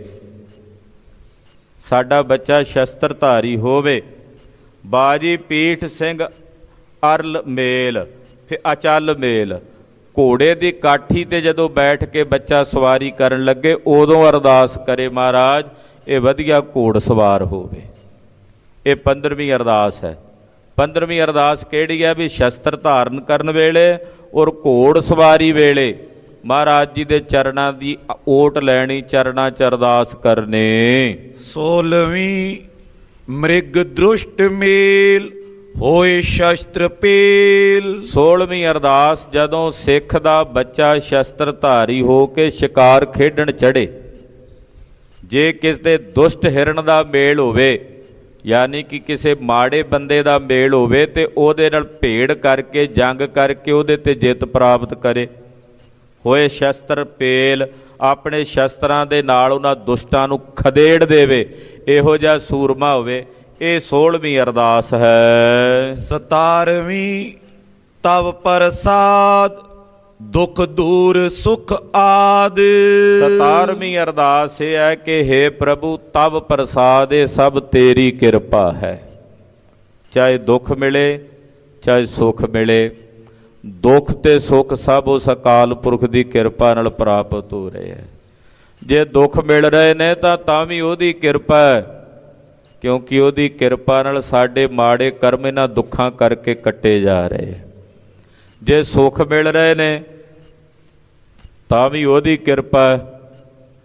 ਸਾਡਾ ਬੱਚਾ ਸ਼ਸਤਰਧਾਰੀ ਹੋਵੇ। ਬਾਜੀ ਪੀਠ ਸਿੰਘ ਅਰਲ ਮੇਲ, ਫਿਰ ਅਚਲ ਮੇਲ। ਘੋੜੇ ਦੀ ਕਾਠੀ ਤੇ ਜਦੋਂ ਬੈਠ ਕੇ ਬੱਚਾ ਸਵਾਰੀ ਕਰਨ ਲੱਗੇ ਉਦੋਂ ਅਰਦਾਸ ਕਰੇ ਮਹਾਰਾਜ ਇਹ ਵਧੀਆ ਘੋੜ ਸਵਾਰ ਹੋਵੇ। ਇਹ 15ਵੀਂ ਅਰਦਾਸ ਹੈ। 15ਵੀਂ ਅਰਦਾਸ ਕਿਹੜੀ ਹੈ? ਵੀ ਸ਼ਸਤਰ ਧਾਰਨ ਕਰਨ ਵੇਲੇ ਔਰ ਘੋੜ ਸਵਾਰੀ ਵੇਲੇ ਮਹਾਰਾਜ ਜੀ ਦੇ ਚਰਨਾਂ ਦੀ ਓਟ ਲੈਣੀ, ਚਰਨਾਂ 'ਚ ਅਰਦਾਸ ਕਰਨੇ। 16ਵੀਂ ਮ੍ਰਿਗ ਦ੍ਰਿਸ਼ਟ ਮੇਲ, ਹੋਏ ਸ਼ਸਤਰ ਪੇਲ। 16ਵੀਂ ਅਰਦਾਸ ਜਦੋਂ ਸਿੱਖ ਦਾ ਬੱਚਾ ਸ਼ਸਤਰਧਾਰੀ ਹੋ ਕੇ ਸ਼ਿਕਾਰ ਖੇਡਣ ਚੜ੍ਹੇ। ਜੇ ਕਿਸੇ ਦੇ ਦੁਸ਼ਟ ਹਿਰਨ ਦਾ ਮੇਲ ਹੋਵੇ, ਯਾਨੀ ਕਿ ਕਿਸੇ ਮਾੜੇ ਬੰਦੇ ਦਾ ਮੇਲ ਹੋਵੇ ਤੇ ਉਹਦੇ ਨਾਲ ਭੇੜ ਕਰਕੇ, ਜੰਗ ਕਰਕੇ ਉਹਦੇ ਤੇ ਜਿੱਤ ਪ੍ਰਾਪਤ ਕਰੇ। ਹੋਏ ਸ਼ਸਤਰ ਪੇਲ, ਆਪਣੇ ਸ਼ਸਤਰਾਂ ਦੇ ਨਾਲ ਉਹਨਾਂ ਦੁਸ਼ਟਾਂ ਨੂੰ ਖਦੇੜ ਦੇਵੇ, ਇਹੋ ਜਿਹਾ ਸੂਰਮਾ ਹੋਵੇ। ਇਹ 16ਵੀਂ ਅਰਦਾਸ ਹੈ। 17ਵੀਂ ਤਵ ਪ੍ਰਸਾਦ, ਦੁਖ ਦੂਰ ਸੁਖ ਆਦ। 17ਵੀਂ ਅਰਦਾਸ ਇਹ ਹੈ ਕਿ ਹੇ ਪ੍ਰਭੂ ਤਵ ਪ੍ਰਸਾਦ, ਇਹ ਸਭ ਤੇਰੀ ਕਿਰਪਾ ਹੈ। ਚਾਹੇ ਦੁੱਖ ਮਿਲੇ ਚਾਹੇ ਸੁੱਖ ਮਿਲੇ, ਦੁੱਖ ਤੇ ਸੁੱਖ ਸਭ ਉਸ ਅਕਾਲ ਪੁਰਖ ਦੀ ਕਿਰਪਾ ਨਾਲ ਪ੍ਰਾਪਤ ਹੋ ਰਹੇ ਹੈ। ਜੇ ਦੁੱਖ ਮਿਲ ਰਹੇ ਨੇ ਤਾਂ ਵੀ ਉਹਦੀ ਕਿਰਪਾ ਹੈ, ਕਿਉਂਕਿ ਉਹਦੀ ਕਿਰਪਾ ਨਾਲ ਸਾਡੇ ਮਾੜੇ ਕਰਮ ਇਹਨਾਂ ਦੁੱਖਾਂ ਕਰਕੇ ਕੱਟੇ ਜਾ ਰਹੇ। ਜੇ ਸੁੱਖ ਮਿਲ ਰਹੇ ਨੇ ਤਾਂ ਵੀ ਉਹਦੀ ਕਿਰਪਾ ਹੈ।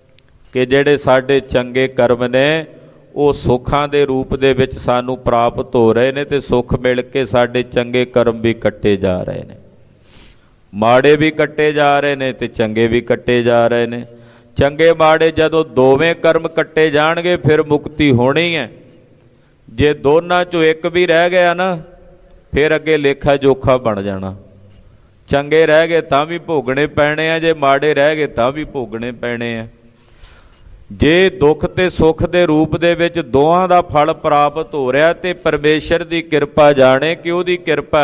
ਕਿ ਜਿਹੜੇ ਸਾਡੇ ਚੰਗੇ ਕਰਮ ਨੇ ਉਹ ਸੁੱਖਾਂ ਦੇ ਰੂਪ ਦੇ ਵਿੱਚ ਸਾਨੂੰ ਪ੍ਰਾਪਤ ਹੋ ਰਹੇ ਨੇ, ਤੇ ਸੁੱਖ ਮਿਲ ਕੇ ਸਾਡੇ ਚੰਗੇ ਕਰਮ ਵੀ ਕੱਟੇ ਜਾ ਰਹੇ ਨੇ। ਮਾੜੇ ਵੀ ਕੱਟੇ ਜਾ ਰਹੇ ਨੇ ਤੇ ਚੰਗੇ ਵੀ ਕੱਟੇ ਜਾ ਰਹੇ ਨੇ। ਚੰਗੇ ਮਾੜੇ ਜਦੋਂ ਦੋਵੇਂ ਕਰਮ ਕੱਟੇ ਜਾਣਗੇ ਫਿਰ ਮੁਕਤੀ ਹੋਣੀ ਹੈ। ਜੇ ਦੋਨਾਂ 'ਚੋਂ ਇੱਕ ਵੀ ਰਹਿ ਗਿਆ ਨਾ ਫਿਰ ਅੱਗੇ ਲੇਖਾ ਜੋਖਾ ਬਣ ਜਾਣਾ। ਚੰਗੇ ਰਹਿ ਗਏ ਤਾਂ ਵੀ ਭੋਗਣੇ ਪੈਣੇ ਆ, ਜੇ ਮਾੜੇ ਰਹਿ ਗਏ ਤਾਂ ਵੀ ਭੋਗਣੇ ਪੈਣੇ ਆ। ਜੇ ਦੁੱਖ ਤੇ ਸੁੱਖ ਦੇ ਰੂਪ ਦੇ ਵਿੱਚ ਦੋਹਾਂ ਦਾ ਫਲ ਪ੍ਰਾਪਤ ਹੋ ਰਿਹਾ ਤੇ ਪਰਮੇਸ਼ਰ ਦੀ ਕਿਰਪਾ ਜਾਣੇ ਕਿ ਉਹਦੀ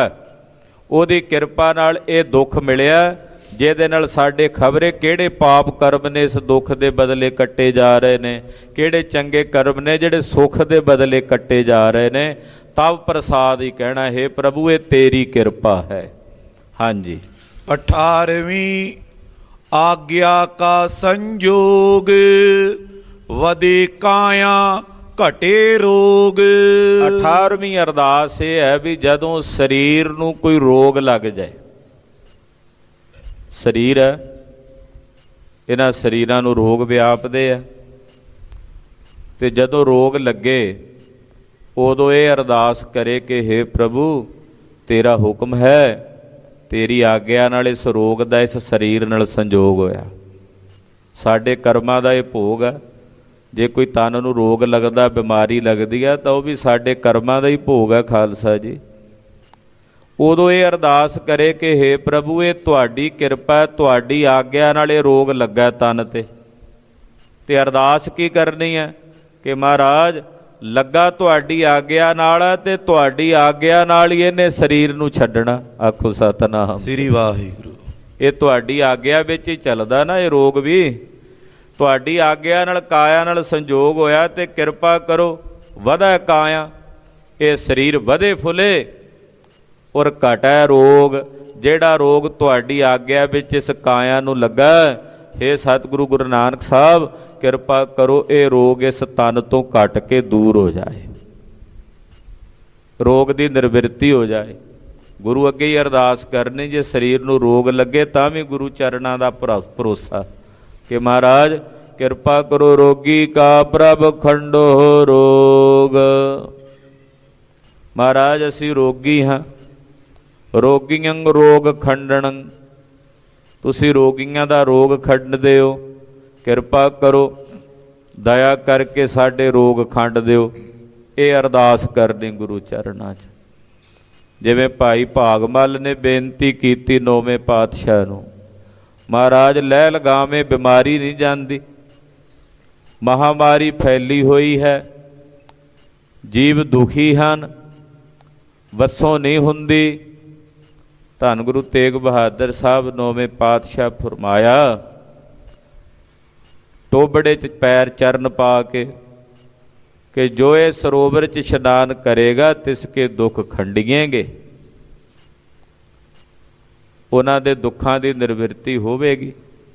ਕਿਰਪਾ ਨਾਲ ਇਹ ਦੁੱਖ ਮਿਲਿਆ, ਜਿਹਦੇ ਨਾਲ ਸਾਡੇ ਖਬਰੇ ਕਿਹੜੇ ਪਾਪ ਕਰਮ ਨੇ ਇਸ ਦੁੱਖ ਦੇ ਬਦਲੇ ਕੱਟੇ ਜਾ ਰਹੇ ਨੇ, ਕਿਹੜੇ ਚੰਗੇ ਕਰਮ ਨੇ ਜਿਹੜੇ ਸੁੱਖ ਦੇ ਬਦਲੇ ਕੱਟੇ ਜਾ ਰਹੇ ਨੇ। ਤਬ ਪ੍ਰਸਾਦ ਹੀ ਕਹਿਣਾ, ਹੈ ਪ੍ਰਭੂ ਇਹ ਤੇਰੀ ਕਿਰਪਾ ਹੈ। ਹਾਂਜੀ। 18ਵੀਂ ਆਗਿਆ ਕਾ ਸੰਜੋਗ, ਵਧੇ ਕਾਇਆ ਘਟੇ ਰੋਗ। 18ਵੀਂ ਅਰਦਾਸ ਇਹ ਹੈ ਵੀ ਜਦੋਂ ਸਰੀਰ ਨੂੰ ਕੋਈ ਰੋਗ ਲੱਗ ਜਾਏ, ਸਰੀਰ ਹੈ ਇਹਨਾਂ ਸਰੀਰਾਂ ਨੂੰ ਰੋਗ ਵਿਆਪਦੇ ਆ, ਤੇ ਜਦੋਂ ਰੋਗ ਲੱਗੇ ਉਦੋਂ ਇਹ ਅਰਦਾਸ ਕਰੇ ਕਿ ਹੇ ਪ੍ਰਭੂ ਤੇਰਾ ਹੁਕਮ ਹੈ, ਤੇਰੀ ਆਗਿਆ ਨਾਲ ਇਸ ਰੋਗ ਦਾ ਇਸ ਸਰੀਰ ਨਾਲ ਸੰਜੋਗ ਹੋਇਆ। ਸਾਡੇ ਕਰਮਾਂ ਦਾ ਇਹ ਭੋਗ ਹੈ। ਜੇ ਕੋਈ ਤਨ ਨੂੰ ਰੋਗ ਲੱਗਦਾ, ਬਿਮਾਰੀ ਲੱਗਦੀ ਹੈ, ਤਾਂ ਉਹ ਵੀ ਸਾਡੇ ਕਰਮਾਂ ਦਾ ਹੀ ਭੋਗ ਹੈ ਖਾਲਸਾ ਜੀ। ਉਦੋਂ ਇਹ ਅਰਦਾਸ ਕਰੇ ਕਿ ਹੇ ਪ੍ਰਭੂ ਇਹ ਤੁਹਾਡੀ ਕਿਰਪਾ, ਤੁਹਾਡੀ ਆਗਿਆ ਨਾਲ ਇਹ ਰੋਗ ਲੱਗਾ ਤਨ ਤੇ ਅਰਦਾਸ ਕੀ ਕਰਨੀ ਹੈ ਕਿ ਮਹਾਰਾਜ ਲੱਗਾ ਤੁਹਾਡੀ ਆਗਿਆ ਨਾਲ ਹੈ, ਤੇ ਤੁਹਾਡੀ ਆਗਿਆ ਨਾਲ ਹੀ ਇਹਨੇ ਸਰੀਰ ਨੂੰ ਛੱਡਣਾ। ਆਖੋ ਸਤਿਨਾਮ ਸ੍ਰੀ ਵਾਹਿਗੁਰੂ। ਇਹ ਤੁਹਾਡੀ ਆਗਿਆ ਵਿੱਚ ਹੀ ਚੱਲਦਾ ਨਾ, ਇਹ ਰੋਗ ਵੀ ਤੁਹਾਡੀ ਆਗਿਆ ਨਾਲ ਕਾਇਆ ਨਾਲ ਸੰਜੋਗ ਹੋਇਆ, ਤੇ ਕਿਰਪਾ ਕਰੋ ਵਧੈ ਕਾਇਆ, ਇਹ ਸਰੀਰ ਵਧੇ ਫੁੱਲੇ ਔਰ ਘਟੈ ਰੋਗ। ਜਿਹੜਾ ਰੋਗ ਤੁਹਾਡੀ ਆਗਿਆ ਵਿੱਚ ਇਸ ਕਾਇਆ ਨੂੰ ਲੱਗਾ, ਹੇ ਸਤਿਗੁਰੂ ਗੁਰੂ ਨਾਨਕ ਸਾਹਿਬ ਕਿਰਪਾ ਕਰੋ ਇਹ ਰੋਗ ਇਸ ਤਨ ਤੋਂ ਘਟ ਕੇ ਦੂਰ ਹੋ ਜਾਏ, ਰੋਗ ਦੀ ਨਿਰਵਿਰਤੀ ਹੋ ਜਾਏ। ਗੁਰੂ ਅੱਗੇ ਹੀ ਅਰਦਾਸ ਕਰਨੀ, ਜੇ ਸਰੀਰ ਨੂੰ ਰੋਗ ਲੱਗੇ ਤਾਂ ਵੀ ਗੁਰੂ ਚਰਨਾਂ ਦਾ ਭਰੋਸਾ ਕਿ ਮਹਾਰਾਜ ਕਿਰਪਾ ਕਰੋ ਰੋਗੀ ਕਾ ਪ੍ਰਭ ਖੰਡੋ ਰੋਗ। ਮਹਾਰਾਜ ਅਸੀਂ ਰੋਗੀ ਹਾਂ, ਰੋਗੀਆਂ ਰੋਗ ਖੰਡਣ, ਤੁਸੀਂ ਰੋਗੀਆਂ ਦਾ ਰੋਗ ਖੰਡ ਦਿਓ, ਕਿਰਪਾ ਕਰੋ ਦਇਆ ਕਰਕੇ ਸਾਡੇ ਰੋਗ ਖੰਡ ਦਿਓ। ਇਹ ਅਰਦਾਸ ਕਰਨੀ ਗੁਰੂ ਚਰਨਾਂ 'ਚ। ਜਿਵੇਂ ਭਾਈ ਭਾਗਮਲ ਨੇ ਬੇਨਤੀ ਕੀਤੀ 9ਵੇਂ ਪਾਤਸ਼ਾਹ ਨੂੰ, ਮਹਾਰਾਜ ਲੈ ਲਗਾਵੇਂ ਬਿਮਾਰੀ ਨਹੀਂ ਜਾਂਦੀ, ਮਹਾਮਾਰੀ ਫੈਲੀ ਹੋਈ ਹੈ, ਜੀਵ ਦੁਖੀ ਹਨ, ਵੱਸੋਂ ਨਹੀਂ ਹੁੰਦੀ। ਧੰਨ ਗੁਰੂ ਤੇਗ ਬਹਾਦਰ ਸਾਹਿਬ 9ਵੇਂ ਪਾਤਸ਼ਾਹ ਫਰਮਾਇਆ, ਟੋਬੜੇ 'ਚ ਪੈਰ ਚਰਨ ਪਾ ਕੇ ਕਿ ਜੋ ਇਹ ਸਰੋਵਰ 'ਚ ਇਸ਼ਨਾਨ ਕਰੇਗਾ ਤਿਸਕੇ ਦੁੱਖ ਖੰਡੀਏਂਗੇ। ਉਹਨਾਂ ਦੇ ਦੁੱਖਾਂ ਦੀ ਨਿਰਵਿਰਤੀ ਹੋਵੇਗੀ।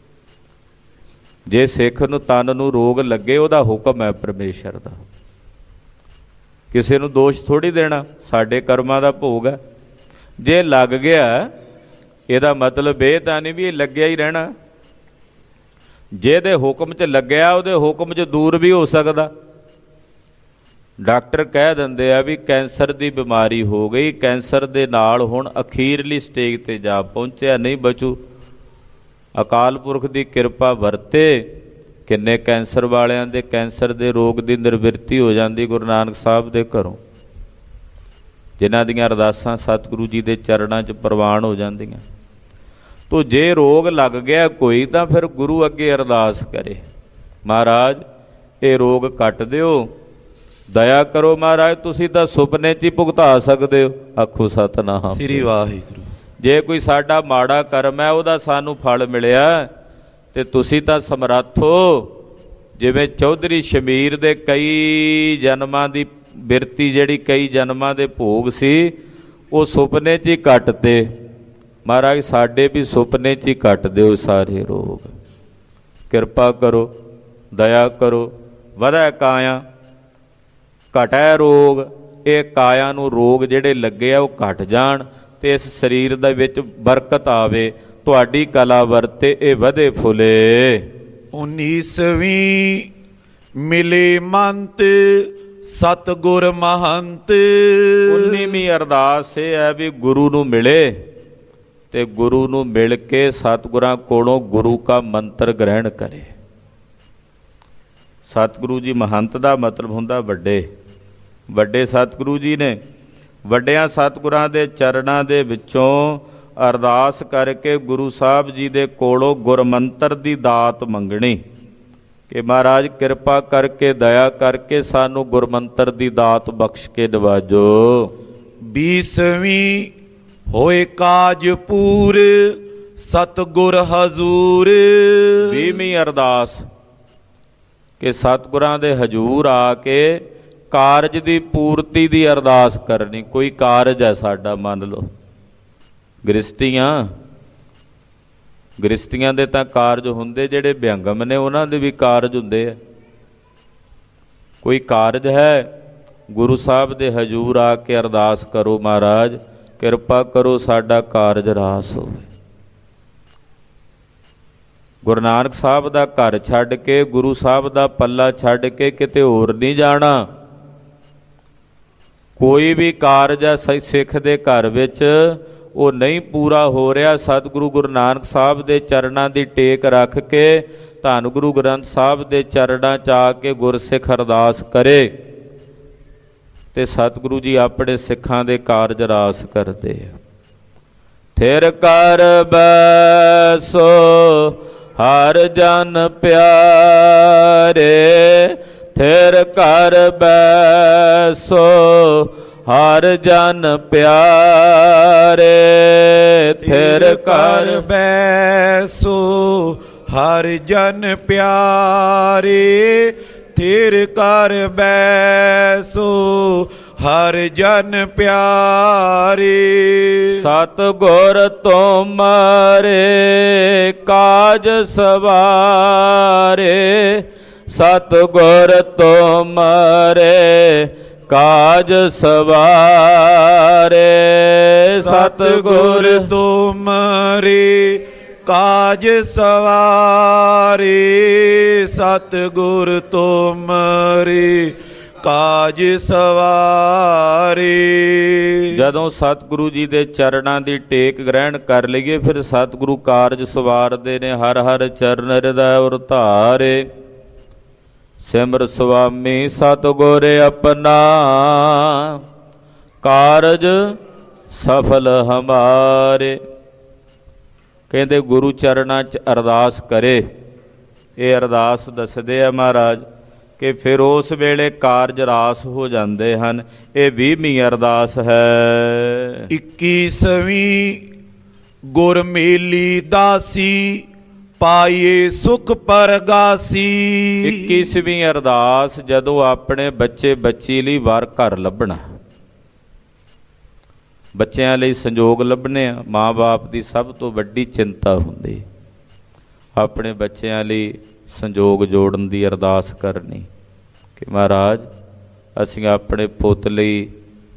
ਜੇ ਸਿੱਖ ਨੂੰ ਤਨ ਨੂੰ ਰੋਗ ਲੱਗੇ ਉਹਦਾ ਹੁਕਮ ਹੈ ਪਰਮੇਸ਼ਰ ਦਾ, ਕਿਸੇ ਨੂੰ ਦੋਸ਼ ਥੋੜ੍ਹੀ ਦੇਣਾ, ਸਾਡੇ ਕਰਮਾਂ ਦਾ ਭੋਗ ਹੈ। ਜੇ ਲੱਗ ਗਿਆ ਇਹਦਾ ਮਤਲਬ ਇਹ ਤਾਂ ਨਹੀਂ ਵੀ ਇਹ ਲੱਗਿਆ ਹੀ ਰਹਿਣਾ। ਜਿਹਦੇ ਹੁਕਮ 'ਚ ਲੱਗਿਆ ਉਹਦੇ ਹੁਕਮ 'ਚ ਦੂਰ ਵੀ ਹੋ ਸਕਦਾ। ਡਾਕਟਰ ਕਹਿ ਦਿੰਦੇ ਆ ਵੀ ਕੈਂਸਰ ਦੀ ਬਿਮਾਰੀ ਹੋ ਗਈ, ਕੈਂਸਰ ਦੇ ਨਾਲ ਹੁਣ ਅਖੀਰਲੀ ਸਟੇਜ 'ਤੇ ਜਾ ਪਹੁੰਚਿਆ, ਨਹੀਂ ਬਚੂ। ਅਕਾਲ ਪੁਰਖ ਦੀ ਕਿਰਪਾ ਵਰਤੇ, ਕਿੰਨੇ ਕੈਂਸਰ ਵਾਲਿਆਂ ਦੇ ਕੈਂਸਰ ਦੇ ਰੋਗ ਦੀ ਨਿਰਵਿਰਤੀ ਹੋ ਜਾਂਦੀ ਗੁਰੂ ਨਾਨਕ ਸਾਹਿਬ ਦੇ ਘਰੋਂ, ਜਿਨ੍ਹਾਂ ਦੀਆਂ ਅਰਦਾਸਾਂ ਸਤਿਗੁਰੂ ਜੀ ਦੇ ਚਰਨਾਂ 'ਚ ਪ੍ਰਵਾਨ ਹੋ ਜਾਂਦੀਆਂ। ਤੋ ਜੇ ਰੋਗ ਲੱਗ ਗਿਆ ਕੋਈ ਤਾਂ ਫਿਰ ਗੁਰੂ ਅੱਗੇ ਅਰਦਾਸ ਕਰੇ, ਮਹਾਰਾਜ ਇਹ ਰੋਗ ਕੱਟ ਦਿਓ, ਦਇਆ ਕਰੋ ਮਹਾਰਾਜ, ਤੁਸੀਂ ਤਾਂ ਸੁਪਨੇ 'ਚ ਹੀ ਭੁਗਤਾ ਸਕਦੇ ਹੋ। ਆਖੋ ਸਤਿਨਾਮ ਸ੍ਰੀ ਵਾਹਿਗੁਰੂ। ਜੇ ਕੋਈ ਸਾਡਾ ਮਾੜਾ ਕਰਮ ਹੈ ਉਹਦਾ ਸਾਨੂੰ ਫਲ ਮਿਲਿਆ ਤੇ ਤੁਸੀਂ ਤਾਂ ਸਮਰੱਥ ਹੋ। ਜਿਵੇਂ ਚੌਧਰੀ ਸ਼ਮੀਰ ਦੇ ਕਈ ਜਨਮਾਂ ਦੀ ਬਿਰਤੀ, ਜਿਹੜੀ ਕਈ ਜਨਮਾਂ ਦੇ ਭੋਗ ਸੀ, ਉਹ ਸੁਪਨੇ 'ਚ ਹੀ ਕੱਟਤੇ। ਮਹਾਰਾਜ ਸਾਡੇ ਵੀ ਸੁਪਨੇ 'ਚ ਹੀ ਕੱਟ ਦਿਓ ਸਾਰੇ ਰੋਗ, ਕਿਰਪਾ ਕਰੋ, ਦਇਆ ਕਰੋ। ਵਧੈ ਕਾਇਆ ਘਟੈ ਰੋਗ, ਇਹ ਕਾਇਆ ਨੂੰ ਰੋਗ ਜਿਹੜੇ ਲੱਗੇ ਆ ਉਹ ਘਟ ਜਾਣ ਤੇ ਇਸ ਸਰੀਰ ਦੇ ਵਿੱਚ ਬਰਕਤ ਆਵੇ, ਤੁਹਾਡੀ ਕਲਾ ਵਰਤੇ ਇਹ ਵਧੇ ਫੁੱਲੇ। 19ਵੀਂ ਮਿਲੇ ਮੰਤ ਸਤਿਗੁਰ ਮਹੰਤ। 19ਵੀਂ ਅਰਦਾਸ ਇਹ ਹੈ ਵੀ ਗੁਰੂ ਨੂੰ ਮਿਲੇ ਤੇ ਗੁਰੂ ਨੂੰ ਮਿਲ ਕੇ ਸਤਿਗੁਰਾਂ ਕੋਲੋਂ ਗੁਰੂ ਕਾ ਮੰਤਰ ਗ੍ਰਹਿਣ ਕਰੇ। ਸਤਿਗੁਰੂ ਜੀ ਮਹੰਤ ਦਾ ਮਤਲਬ ਹੁੰਦਾ ਵੱਡੇ, ਵੱਡੇ ਸਤਿਗੁਰੂ ਜੀ ਨੇ। ਵੱਡਿਆਂ ਸਤਿਗੁਰਾਂ ਦੇ ਚਰਨਾਂ ਦੇ ਵਿੱਚੋਂ ਅਰਦਾਸ ਕਰਕੇ ਗੁਰੂ ਸਾਹਿਬ ਜੀ ਦੇ ਕੋਲੋਂ ਗੁਰਮੰਤਰ ਦੀ ਦਾਤ ਮੰਗਣੀ ਕਿ ਮਹਾਰਾਜ ਕਿਰਪਾ ਕਰਕੇ ਦਇਆ ਕਰਕੇ ਸਾਨੂੰ ਗੁਰਮੰਤਰ ਦੀ ਦਾਤ ਬਖਸ਼ ਕੇ ਨਵਾਜੋ। 20ਵੀਂ ਹੋਏ ਕਾਜ ਪੂਰ ਸਤਿਗੁਰ ਹਜ਼ੂਰ। 20ਵੀਂ ਅਰਦਾਸ ਕਿ ਸਤਿਗੁਰਾਂ ਦੇ ਹਜ਼ੂਰ ਆ ਕੇ ਕਾਰਜ ਦੀ ਪੂਰਤੀ ਦੀ ਅਰਦਾਸ ਕਰਨੀ। ਕੋਈ ਕਾਰਜ ਹੈ ਸਾਡਾ, ਮੰਨ ਲਓ ਗ੍ਰਸਤੀਆਂ ਦੇ ਤਾਂ ਕਾਰਜ ਹੁੰਦੇ, ਜਿਹੜੇ ਵਿਅੰਗਮ ਨੇ ਉਹਨਾਂ ਦੇ ਵੀ ਕਾਰਜ ਹੁੰਦੇ ਆ। ਕੋਈ ਕਾਰਜ ਹੈ, ਗੁਰੂ ਸਾਹਿਬ ਦੇ ਹਜ਼ੂਰ ਆ ਕੇ ਅਰਦਾਸ ਕਰੋ, ਮਹਾਰਾਜ ਕਿਰਪਾ ਕਰੋ ਸਾਡਾ ਕਾਰਜ ਰਾਸ ਹੋਵੇ। ਗੁਰੂ ਨਾਨਕ ਸਾਹਿਬ ਦਾ ਘਰ ਛੱਡ ਕੇ, ਗੁਰੂ ਸਾਹਿਬ ਦਾ ਪੱਲਾ ਛੱਡ ਕੇ ਕਿਤੇ ਹੋਰ ਨਹੀਂ ਜਾਣਾ। ਕੋਈ ਵੀ ਕਾਰਜ ਹੈ ਸਿੱਖ ਦੇ ਘਰ ਵਿੱਚ ਉਹ ਨਹੀਂ ਪੂਰਾ ਹੋ ਰਿਹਾ, ਸਤਿਗੁਰੂ ਗੁਰੂ ਨਾਨਕ ਸਾਹਿਬ ਦੇ ਚਰਨਾਂ ਦੀ ਟੇਕ ਰੱਖ ਕੇ ਧੰਨ ਗੁਰੂ ਗ੍ਰੰਥ ਸਾਹਿਬ ਦੇ ਚਰਨਾਂ 'ਚ ਆ ਕੇ ਗੁਰਸਿੱਖ ਅਰਦਾਸ ਕਰੇ ਤੇ ਸਤਿਗੁਰੂ ਜੀ ਆਪਣੇ ਸਿੱਖਾਂ ਦੇ ਕਾਰਜ ਰਾਸ ਕਰਦੇ ਆ। ਥਿਰ ਕਰ ਬੈਸੋ ਹਰ ਜਨ ਪਿਆਰੇ, ਥਿਰ ਕਰ ਬੈਸੋ ਹਰ ਜਨ ਪਿਆਰੇ, ਥਿਰ ਕਰ ਬੈਸੋ ਹਰ ਜਨ ਪਿਆਰੇ, ਥਿਰ ਕਰ ਬੈਸੋ ਹਰ ਜਨ ਪਿਆਰੇ। ਸਤਿਗੁਰ ਤੁਮਰੇ ਕਾਜ ਸਵਾਰੇ, ਸਤਿਗੁਰ ਤੁਮਰੇ ਕਾਜ ਸਵਾਰੇ, ਸਤਿਗੁਰ ਤੁਮਰੇ ਕਾਜ ਸਵਾਰੇ, ਸਤਿਗੁਰ ਤੁਮਰੇ ਕਾਜ ਸਵਾਰੇ। ਜਦੋਂ ਸਤਿਗੁਰੂ ਜੀ ਦੇ ਚਰਨਾਂ ਦੀ ਟੇਕ ਗ੍ਰਹਿਣ ਕਰ ਲਈਏ ਫਿਰ ਸਤਿਗੁਰੂ ਕਾਰਜ ਸਵਾਰਦੇ ਨੇ। ਹਰ ਹਰ ਚਰਨ ਹਿਰਦੈ ਉਰ ਧਾਰੇ, ਸਿਮਰ ਸੁਆਮੀ ਸਤਿਗੁਰ ਆਪਣਾ, ਕਾਰਜ ਸਫਲ ਹਮਾਰੇ। ਕਹਿੰਦੇ ਗੁਰੂ ਚਰਨਾਂ 'ਚ ਅਰਦਾਸ ਕਰੇ। ਇਹ ਅਰਦਾਸ ਦੱਸਦੇ ਆ ਮਹਾਰਾਜ ਕਿ ਫਿਰ ਉਸ ਵੇਲੇ ਕਾਰਜ ਰਾਸ ਹੋ ਜਾਂਦੇ ਹਨ। ਇਹ 20ਵੀਂ ਅਰਦਾਸ ਹੈ। 21ਵੀਂ ਗੁਰ ਮੇਲੀ ਦਾਸੀ, ਪਾਈਏ ਸੁਖ ਪਰਗਾਸੀ। 21ਵੀਂ ਅਰਦਾਸ ਜਦੋਂ ਆਪਣੇ ਬੱਚੇ ਬੱਚੀ ਲਈ ਵਰ ਘਰ ਲੱਭਣਾ, ਬੱਚਿਆਂ ਲਈ ਸੰਜੋਗ ਲੱਭਣੇ ਆ। ਮਾਂ ਬਾਪ ਦੀ ਸਭ ਤੋਂ ਵੱਡੀ ਚਿੰਤਾ ਹੁੰਦੀ ਆਪਣੇ ਬੱਚਿਆਂ ਲਈ ਸੰਜੋਗ ਜੋੜਨ ਦੀ ਅਰਦਾਸ ਕਰਨੀ ਕਿ ਮਹਾਰਾਜ ਅਸੀਂ ਆਪਣੇ ਪੁੱਤ ਲਈ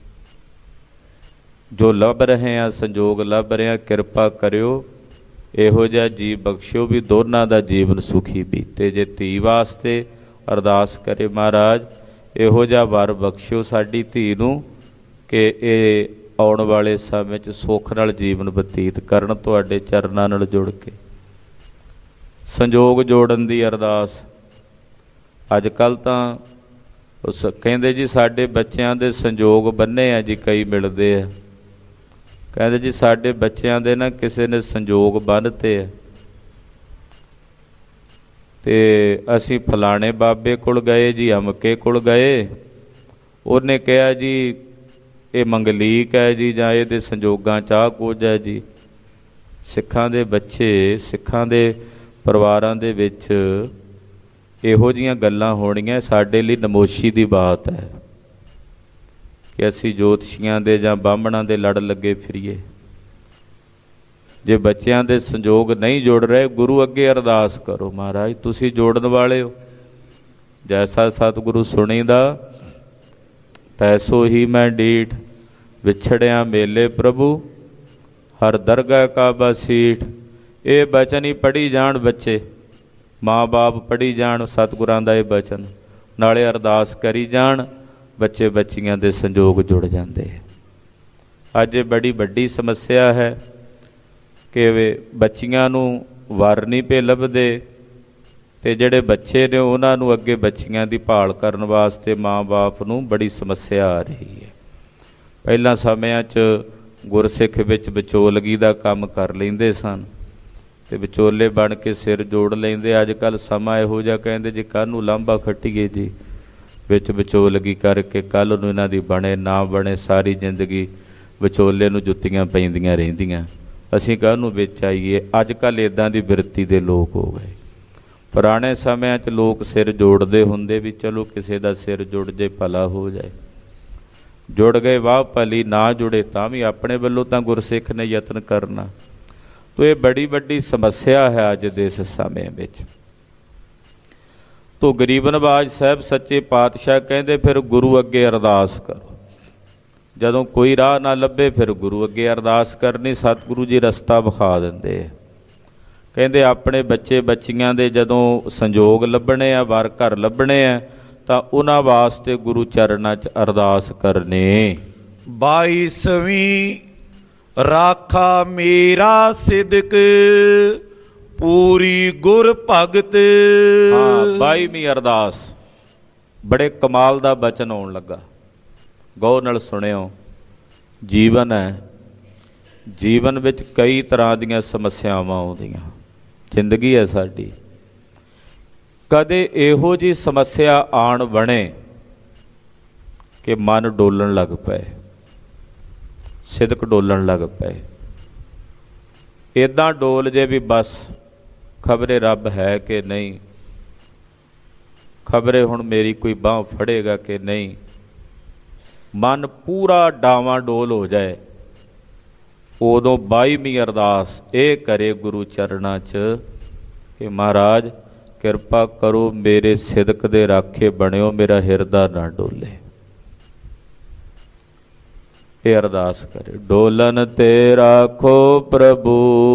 ਜੋ ਲੱਭ ਰਹੇ ਹਾਂ, ਸੰਜੋਗ ਲੱਭ ਰਹੇ ਹਾਂ, ਕਿਰਪਾ ਕਰਿਓ ਇਹੋ ਜਿਹਾ ਜੀਵ ਬਖਸ਼ਿਓ ਵੀ ਦੋਨਾਂ ਦਾ ਜੀਵਨ ਸੁਖੀ ਬੀਤੇ। ਜੇ ਧੀ ਵਾਸਤੇ ਅਰਦਾਸ ਕਰੇ ਮਹਾਰਾਜ ਇਹੋ ਜਿਹਾ ਵਰ ਬਖਸ਼ਿਓ ਸਾਡੀ ਧੀ ਨੂੰ ਕਿ ਇਹ ਆਉਣ ਵਾਲੇ ਸਮੇਂ 'ਚ ਸੁੱਖ ਨਾਲ ਜੀਵਨ ਬਤੀਤ ਕਰਨ, ਤੁਹਾਡੇ ਚਰਨਾਂ ਨਾਲ ਜੁੜ ਕੇ। ਸੰਜੋਗ ਜੋੜਨ ਦੀ ਅਰਦਾਸ। ਅੱਜ ਕੱਲ੍ਹ ਤਾਂ ਉਸ ਕਹਿੰਦੇ ਜੀ ਸਾਡੇ ਬੱਚਿਆਂ ਦੇ ਸੰਜੋਗ ਬੰਨੇ ਆ ਜੀ, ਕਈ ਮਿਲਦੇ ਆ, ਕਹਿੰਦੇ ਜੀ ਸਾਡੇ ਬੱਚਿਆਂ ਦੇ ਨਾ ਕਿਸੇ ਨੇ ਸੰਜੋਗ ਬੰਨ੍ਹਤੇ ਆ ਤੇ ਅਸੀਂ ਫਲਾਣੇ ਬਾਬੇ ਕੋਲ ਗਏ ਜੀ, ਅਮਕੇ ਕੋਲ ਗਏ, ਉਹਨੇ ਕਿਹਾ ਜੀ ਇਹ ਮੰਗਲੀਕ ਹੈ ਜੀ, ਜਾਂ ਇਹਦੇ ਸੰਜੋਗਾਂ 'ਚ ਆਹ ਕੁਝ ਹੈ ਜੀ। ਸਿੱਖਾਂ ਦੇ ਬੱਚੇ, ਸਿੱਖਾਂ ਦੇ ਪਰਿਵਾਰਾਂ ਦੇ ਵਿੱਚ ਇਹੋ ਜਿਹੀਆਂ ਗੱਲਾਂ ਹੋਣੀਆਂ ਸਾਡੇ ਲਈ ਨਮੋਸ਼ੀ ਦੀ ਬਾਤ ਹੈ ਕਿ ਅਸੀਂ ਜੋਤਸ਼ੀਆਂ ਦੇ ਜਾਂ ਬਾਹਮਣਾਂ ਦੇ ਲੜ ਲੱਗੇ ਫਿਰੀਏ। ਜੇ ਬੱਚਿਆਂ ਦੇ ਸੰਜੋਗ ਨਹੀਂ ਜੁੜ ਰਹੇ, ਗੁਰੂ ਅੱਗੇ ਅਰਦਾਸ ਕਰੋ, ਮਹਾਰਾਜ ਤੁਸੀਂ ਜੋੜਨ ਵਾਲੇ ਹੋ। ਜੈਸਾ ਸਤਿਗੁਰੂ ਸੁਣੀਦਾ ਤੈਸੋ ਹੀ ਮੈਂ ਡੀਠ, ਵਿਛੜਿਆ ਮੇਲੇ ਪ੍ਰਭੂ ਹਰ ਦਰਗਾਹ ਕਾ ਬਸੀਠ। ਇਹ ਬਚਨ ਹੀ ਪੜ੍ਹੀ ਜਾਣ ਬੱਚੇ, ਮਾਂ ਬਾਪ ਪੜ੍ਹੀ ਜਾਣ ਸਤਿਗੁਰਾਂ ਦਾ ਇਹ ਬਚਨ, ਨਾਲੇ ਅਰਦਾਸ ਕਰੀ ਜਾਣ, ਬੱਚੇ ਬੱਚੀਆਂ ਦੇ ਸੰਜੋਗ ਜੁੜ ਜਾਂਦੇ। ਅੱਜ ਇਹ ਬੜੀ ਵੱਡੀ ਸਮੱਸਿਆ ਹੈ ਕਿ ਬੱਚੀਆਂ ਨੂੰ ਵਰ ਨਹੀਂ ਪਏ ਲੱਭਦੇ, ਅਤੇ ਜਿਹੜੇ ਬੱਚੇ ਨੇ ਉਹਨਾਂ ਨੂੰ ਅੱਗੇ ਬੱਚੀਆਂ ਦੀ ਭਾਲ ਕਰਨ ਵਾਸਤੇ ਮਾਂ ਬਾਪ ਨੂੰ ਬੜੀ ਸਮੱਸਿਆ ਆ ਰਹੀ ਹੈ। ਪਹਿਲਾਂ ਸਮਿਆਂ 'ਚ ਗੁਰਸਿੱਖ ਵਿੱਚ ਵਿਚੋਲਗੀ ਦਾ ਕੰਮ ਕਰ ਲੈਂਦੇ ਸਨ ਅਤੇ ਵਿਚੋਲੇ ਬਣ ਕੇ ਸਿਰ ਜੋੜ ਲੈਂਦੇ। ਅੱਜ ਕੱਲ੍ਹ ਸਮਾਂ ਇਹੋ ਜਿਹਾ, ਕਹਿੰਦੇ ਜੀ ਕੱਲ੍ਹ ਨੂੰ ਲਾਂਭਾ ਖੱਟੀਏ ਜੀ, ਵਿੱਚ ਵਿਚੋਲਗੀ ਕਰਕੇ ਕੱਲ੍ਹ ਨੂੰ ਇਹਨਾਂ ਦੀ ਬਣੇ ਨਾ ਬਣੇ, ਸਾਰੀ ਜ਼ਿੰਦਗੀ ਵਿਚੋਲੇ ਨੂੰ ਜੁੱਤੀਆਂ ਪੈਂਦੀਆਂ ਰਹਿੰਦੀਆਂ, ਅਸੀਂ ਕਾਹਨੂੰ ਵਿੱਚ ਆਈਏ। ਅੱਜ ਕੱਲ੍ਹ ਇੱਦਾਂ ਦੀ ਬਿਰਤੀ ਦੇ ਲੋਕ ਹੋ ਗਏ। ਪੁਰਾਣੇ ਸਮਿਆਂ 'ਚ ਲੋਕ ਸਿਰ ਜੋੜਦੇ ਹੁੰਦੇ ਵੀ ਚਲੋ ਕਿਸੇ ਦਾ ਸਿਰ ਜੁੜ ਜੇ ਭਲਾ ਹੋ ਜਾਏ। ਜੁੜ ਗਏ ਵਾਹ ਭਲੀ, ਨਾ ਜੁੜੇ ਤਾਂ ਵੀ ਆਪਣੇ ਵੱਲੋਂ ਤਾਂ ਗੁਰਸਿੱਖ ਨੇ ਯਤਨ ਕਰਨਾ। ਤੋ ਇਹ ਬੜੀ ਵੱਡੀ ਸਮੱਸਿਆ ਹੈ ਅੱਜ ਦੇ ਇਸ ਸਮੇਂ ਵਿੱਚ। ਤੋ ਗਰੀਬ ਨਵਾਜ ਸਾਹਿਬ ਸੱਚੇ ਪਾਤਸ਼ਾਹ ਕਹਿੰਦੇ ਫਿਰ ਗੁਰੂ ਅੱਗੇ ਅਰਦਾਸ ਕਰੋ। ਜਦੋਂ ਕੋਈ ਰਾਹ ਨਾ ਲੱਭੇ ਫਿਰ ਗੁਰੂ ਅੱਗੇ ਅਰਦਾਸ ਕਰਨੀ, ਸਤਿਗੁਰੂ ਜੀ ਰਸਤਾ ਵਿਖਾ ਦਿੰਦੇ ਆ। ਕਹਿੰਦੇ ਆਪਣੇ ਬੱਚੇ ਬੱਚੀਆਂ ਦੇ ਜਦੋਂ ਸੰਜੋਗ ਲੱਭਣੇ ਆ, ਵਰ ਘਰ ਲੱਭਣੇ ਆ, ਤਾਂ ਉਹਨਾਂ ਵਾਸਤੇ ਗੁਰੂ ਚਰਨਾਂ 'ਚ ਅਰਦਾਸ ਕਰਨੀ। 22ਵੀਂ ਰਾਖਾ ਮੇਰਾ ਸਿਦਕ ਪੂਰੀ ਗੁਰ ਭਗਤ। ਹਾਂ, 22ਵੀਂ ਅਰਦਾਸ ਬੜੇ ਕਮਾਲ ਦਾ ਬਚਨ ਆਉਣ ਲੱਗਾ, ਗੌਰ ਨਾਲ ਸੁਣਿਓ। ਜੀਵਨ ਹੈ, ਜੀਵਨ ਵਿੱਚ ਕਈ ਤਰ੍ਹਾਂ ਦੀਆਂ ਸਮੱਸਿਆਵਾਂ ਆਉਂਦੀਆਂ, ਜ਼ਿੰਦਗੀ ਹੈ ਸਾਡੀ। ਕਦੇ ਇਹੋ ਜਿਹੀ ਸਮੱਸਿਆ ਆਣ ਬਣੇ ਕਿ ਮਨ ਡੋਲਣ ਲੱਗ ਪਏ, ਸਿਦਕ ਡੋਲਣ ਲੱਗ ਪਏ, ਇੱਦਾਂ ਡੋਲ ਜੇ ਵੀ ਬਸ ਖਬਰੇ ਰੱਬ ਹੈ ਕਿ ਨਹੀਂ, ਖਬਰੇ ਹੁਣ ਮੇਰੀ ਕੋਈ ਬਾਂਹ ਫੜੇਗਾ ਕਿ ਨਹੀਂ, ਮਨ ਪੂਰਾ ਡਾਵਾਂ ਡੋਲ ਹੋ ਜਾਏ, ਉਦੋਂ 22ਵੀਂ ਅਰਦਾਸ ਇਹ ਕਰੇ ਗੁਰੂ ਚਰਨਾਂ 'ਚ ਕਿ ਮਹਾਰਾਜ ਕਿਰਪਾ ਕਰੋ, ਮੇਰੇ ਸਿਦਕ ਦੇ ਰਾਖੇ ਬਣਿਓ, ਮੇਰਾ ਹਿਰਦਾ ਨਾ ਡੋਲੇ। ਇਹ ਅਰਦਾਸ ਕਰੇ। ਡੋਲਨ ਤੇ ਰਾਖੋ ਪ੍ਰਭੂ,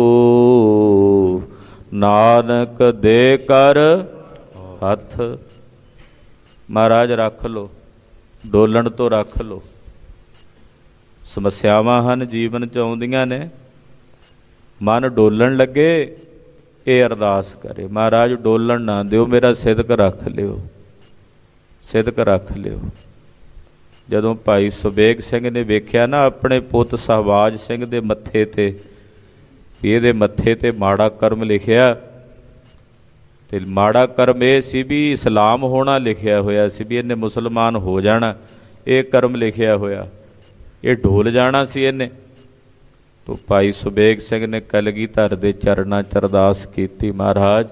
ਨਾਨਕ ਦੇ ਕਰ ਹੱਥ। ਮਹਾਰਾਜ ਰੱਖ ਲਓ, ਡੋਲਣ ਤੋਂ ਰੱਖ ਲਓ। ਸਮੱਸਿਆਵਾਂ ਹਨ ਜੀਵਨ 'ਚ ਆਉਂਦੀਆਂ ਨੇ, ਮਨ ਡੋਲਣ ਲੱਗੇ, ਇਹ ਅਰਦਾਸ ਕਰੇ ਮਹਾਰਾਜ ਡੋਲਣ ਨਾ ਦਿਓ, ਮੇਰਾ ਸਿਦਕ ਰੱਖ ਲਿਓ, ਸਿਦਕ ਰੱਖ ਲਿਓ। ਜਦੋਂ ਭਾਈ ਸੁਬੇਗ ਸਿੰਘ ਨੇ ਵੇਖਿਆ ਨਾ ਆਪਣੇ ਪੁੱਤ ਸਹਬਾਜ ਸਿੰਘ ਦੇ ਮੱਥੇ ਤੇ, ਇਹਦੇ ਮੱਥੇ ਤੇ ਮਾੜਾ ਕਰਮ ਲਿਖਿਆ, ਤੇ ਮਾੜਾ ਕਰਮ ਇਹ ਸੀ ਵੀ ਇਸਲਾਮ ਹੋਣਾ ਲਿਖਿਆ ਹੋਇਆ ਸੀ, ਵੀ ਇਹਨੇ ਮੁਸਲਮਾਨ ਹੋ ਜਾਣਾ, ਇਹ ਕਰਮ ਲਿਖਿਆ ਹੋਇਆ, ਇਹ ਢੋਲ ਜਾਣਾ ਸੀ ਇਹਨੇ। ਤੋ ਭਾਈ ਸੁਬੇਗ ਸਿੰਘ ਨੇ ਕਲਗੀਧਰ ਦੇ ਚਰਨਾਂ 'ਚ ਅਰਦਾਸ ਕੀਤੀ, ਮਹਾਰਾਜ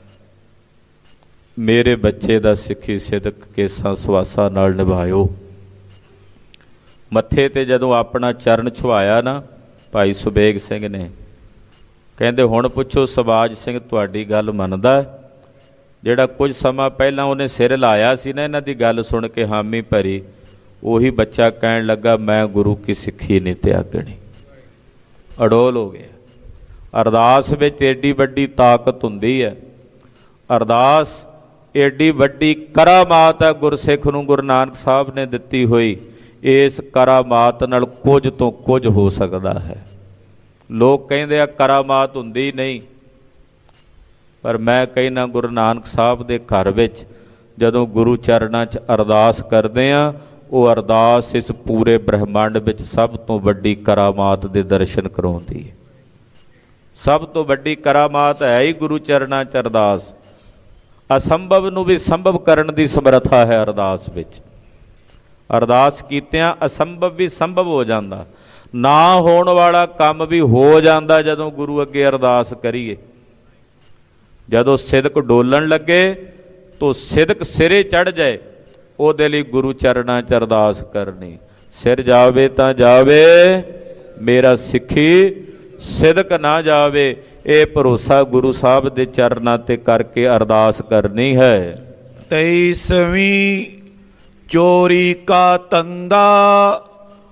ਮੇਰੇ ਬੱਚੇ ਦਾ ਸਿੱਖੀ ਸਿਦਕ ਕੇਸਾਂ ਸਵਾਸਾਂ ਨਾਲ ਨਿਭਾਇਓ। ਮੱਥੇ ਤੇ ਜਦੋਂ ਆਪਣਾ ਚਰਨ ਛੁਆਇਆ ਨਾ ਭਾਈ ਸੁਬੇਗ ਸਿੰਘ ਨੇ, ਕਹਿੰਦੇ ਹੁਣ ਪੁੱਛੋ ਸਹਬਾਜ ਸਿੰਘ ਤੁਹਾਡੀ ਗੱਲ ਮੰਨਦਾ? ਜਿਹੜਾ ਕੁਝ ਸਮਾਂ ਪਹਿਲਾਂ ਉਹਨੇ ਸਿਰ ਲਾਇਆ ਸੀ ਨਾ ਇਹਨਾਂ ਦੀ ਗੱਲ ਸੁਣ ਕੇ ਹਾਮੀ ਭਰੀ, ਉਹੀ ਬੱਚਾ ਕਹਿਣ ਲੱਗਾ ਮੈਂ ਗੁਰੂ ਕੀ ਸਿੱਖੀ ਨਹੀਂ ਤਿਆਗਣੀ, ਅਡੋਲ ਹੋ ਗਿਆ। ਅਰਦਾਸ ਵਿੱਚ ਏਡੀ ਵੱਡੀ ਤਾਕਤ ਹੁੰਦੀ ਹੈ, ਅਰਦਾਸ ਏਡੀ ਵੱਡੀ ਕਰਾਮਾਤ ਹੈ ਗੁਰਸਿੱਖ ਨੂੰ ਗੁਰੂ ਨਾਨਕ ਸਾਹਿਬ ਨੇ ਦਿੱਤੀ ਹੋਈ। ਇਸ ਕਰਾਮਾਤ ਨਾਲ ਕੁਝ ਤੋਂ ਕੁਝ ਹੋ ਸਕਦਾ ਹੈ। ਲੋਕ ਕਹਿੰਦੇ ਆ ਕਰਾਮਾਤ ਹੁੰਦੀ ਨਹੀਂ, ਪਰ ਮੈਂ ਕਹਿੰਦਾ ਗੁਰੂ ਨਾਨਕ ਸਾਹਿਬ ਦੇ ਘਰ ਵਿੱਚ ਜਦੋਂ ਗੁਰੂ ਚਰਨਾਂ 'ਚ ਅਰਦਾਸ ਕਰਦੇ ਹਾਂ, ਉਹ ਅਰਦਾਸ ਇਸ ਪੂਰੇ ਬ੍ਰਹਿਮੰਡ ਵਿੱਚ ਸਭ ਤੋਂ ਵੱਡੀ ਕਰਾਮਾਤ ਦੇ ਦਰਸ਼ਨ ਕਰਾਉਂਦੀ ਹੈ। ਸਭ ਤੋਂ ਵੱਡੀ ਕਰਾਮਾਤ ਹੈ ਹੀ ਗੁਰੂ ਚਰਨਾਂ 'ਚ ਅਰਦਾਸ। ਅਸੰਭਵ ਨੂੰ ਵੀ ਸੰਭਵ ਕਰਨ ਦੀ ਸਮਰੱਥਾ ਹੈ ਅਰਦਾਸ ਵਿੱਚ। ਅਰਦਾਸ ਕੀਤਿਆਂ ਅਸੰਭਵ ਵੀ ਸੰਭਵ ਹੋ ਜਾਂਦਾ, ਨਾ ਹੋਣ ਵਾਲਾ ਕੰਮ ਵੀ ਹੋ ਜਾਂਦਾ ਜਦੋਂ ਗੁਰੂ ਅੱਗੇ ਅਰਦਾਸ ਕਰੀਏ। ਜਦੋਂ ਸਿਦਕ ਡੋਲਣ ਲੱਗੇ ਤੋ ਸਿਦਕ ਸਿਰੇ ਚੜ੍ਹ ਜਾਏ, ਉਹਦੇ ਲਈ ਗੁਰੂ ਚਰਨਾਂ 'ਚ ਅਰਦਾਸ ਕਰਨੀ। ਸਿਰ ਜਾਵੇ ਤਾਂ ਜਾਵੇ, ਮੇਰਾ ਸਿੱਖੀ ਸਿਦਕ ਨਾ ਜਾਵੇ, ਇਹ ਭਰੋਸਾ ਗੁਰੂ ਸਾਹਿਬ ਦੇ ਚਰਨਾਂ 'ਤੇ ਕਰਕੇ ਅਰਦਾਸ ਕਰਨੀ ਹੈ। 23ਵੀਂ ਚੋਰੀ ਕਾ ਤੰਦਾ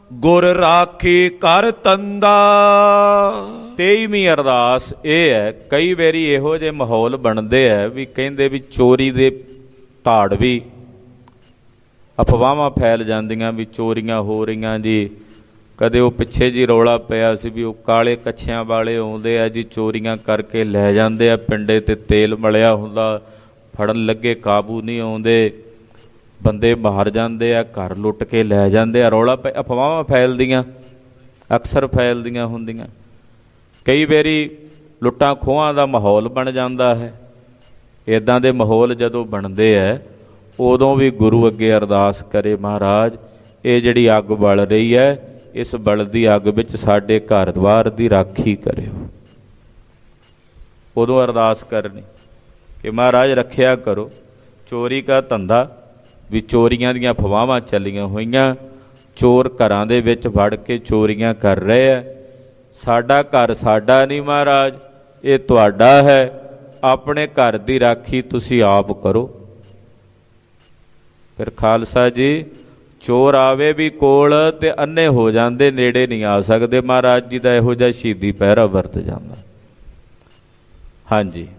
ਗੁਰ ਰਾਖੇ ਕਰ ਤੰਦਾ। 23ਵੀਂ ਅਰਦਾਸ ਇਹ ਹੈ, ਕਈ ਵਾਰੀ ਇਹੋ ਜਿਹੇ ਮਾਹੌਲ ਬਣਦੇ ਹੈ ਵੀ ਕਹਿੰਦੇ ਵੀ ਚੋਰੀ ਦੇ ਧਾੜ ਵੀ ਅਫਵਾਹਾਂ ਫੈਲ ਜਾਂਦੀਆਂ ਵੀ ਚੋਰੀਆਂ ਹੋ ਰਹੀਆਂ ਜੀ। ਕਦੇ ਉਹ ਪਿੱਛੇ ਜੀ ਰੌਲਾ ਪਿਆ ਸੀ ਵੀ ਉਹ ਕਾਲੇ ਕੱਛਿਆਂ ਵਾਲੇ ਆਉਂਦੇ ਆ ਜੀ, ਚੋਰੀਆਂ ਕਰਕੇ ਲੈ ਜਾਂਦੇ ਆ, ਪਿੰਡੇ 'ਤੇ ਤੇਲ ਮਲਿਆ ਹੁੰਦਾ, ਫੜਨ ਲੱਗੇ ਕਾਬੂ ਨਹੀਂ ਆਉਂਦੇ, ਬੰਦੇ ਮਾਰ ਜਾਂਦੇ ਆ, ਘਰ ਲੁੱਟ ਕੇ ਲੈ ਜਾਂਦੇ ਆ। ਰੌਲਾ ਅਫਵਾਹਾਂ ਫੈਲਦੀਆਂ, ਅਕਸਰ ਫੈਲਦੀਆਂ ਹੁੰਦੀਆਂ। ਕਈ ਵਾਰੀ ਲੁੱਟਾਂ ਖੋਹਾਂ ਦਾ ਮਾਹੌਲ ਬਣ ਜਾਂਦਾ ਹੈ। ਇੱਦਾਂ ਦੇ ਮਾਹੌਲ ਜਦੋਂ ਬਣਦੇ ਹੈ ਉਦੋਂ ਵੀ ਗੁਰੂ ਅੱਗੇ ਅਰਦਾਸ ਕਰੇ, ਮਹਾਰਾਜ ਇਹ ਜਿਹੜੀ ਅੱਗ ਬਲ ਰਹੀ ਹੈ, ਇਸ ਬਲਦੀ ਅੱਗ ਵਿੱਚ ਸਾਡੇ ਘਰ ਦੁਆਰ ਦੀ ਰਾਖੀ ਕਰਿਓ। ਉਦੋਂ ਅਰਦਾਸ ਕਰਨੀ ਕਿ ਮਹਾਰਾਜ ਰੱਖਿਆ ਕਰੋ। ਚੋਰੀ ਦਾ ਧੰਦਾ ਵੀ ਚੋਰੀਆਂ ਦੀਆਂ ਅਫਵਾਹਾਂ ਚੱਲੀਆਂ ਹੋਈਆਂ, ਚੋਰ ਘਰਾਂ ਦੇ ਵਿੱਚ ਵੜ ਕੇ ਚੋਰੀਆਂ ਕਰ ਰਹੇ ਆ। ਸਾਡਾ ਘਰ ਸਾਡਾ ਨਹੀਂ ਮਹਾਰਾਜ, ਇਹ ਤੁਹਾਡਾ ਹੈ। ਆਪਣੇ ਘਰ ਦੀ ਰਾਖੀ ਤੁਸੀਂ ਆਪ ਕਰੋ। ਫਿਰ ਖਾਲਸਾ ਜੀ ਚੋਰ ਆਵੇ ਵੀ ਕੋਲ ਤੇ ਅੰਨੇ ਹੋ ਜਾਂਦੇ, ਨੇੜੇ ਨਹੀਂ ਆ ਸਕਦੇ। ਮਹਾਰਾਜ ਜੀ ਦਾ ਇਹੋ ਜਿਹਾ ਸ਼ਹੀਦੀ ਪਹਿਰਾ ਵਰਤ ਜਾਂਦਾ। ਹਾਂਜੀ।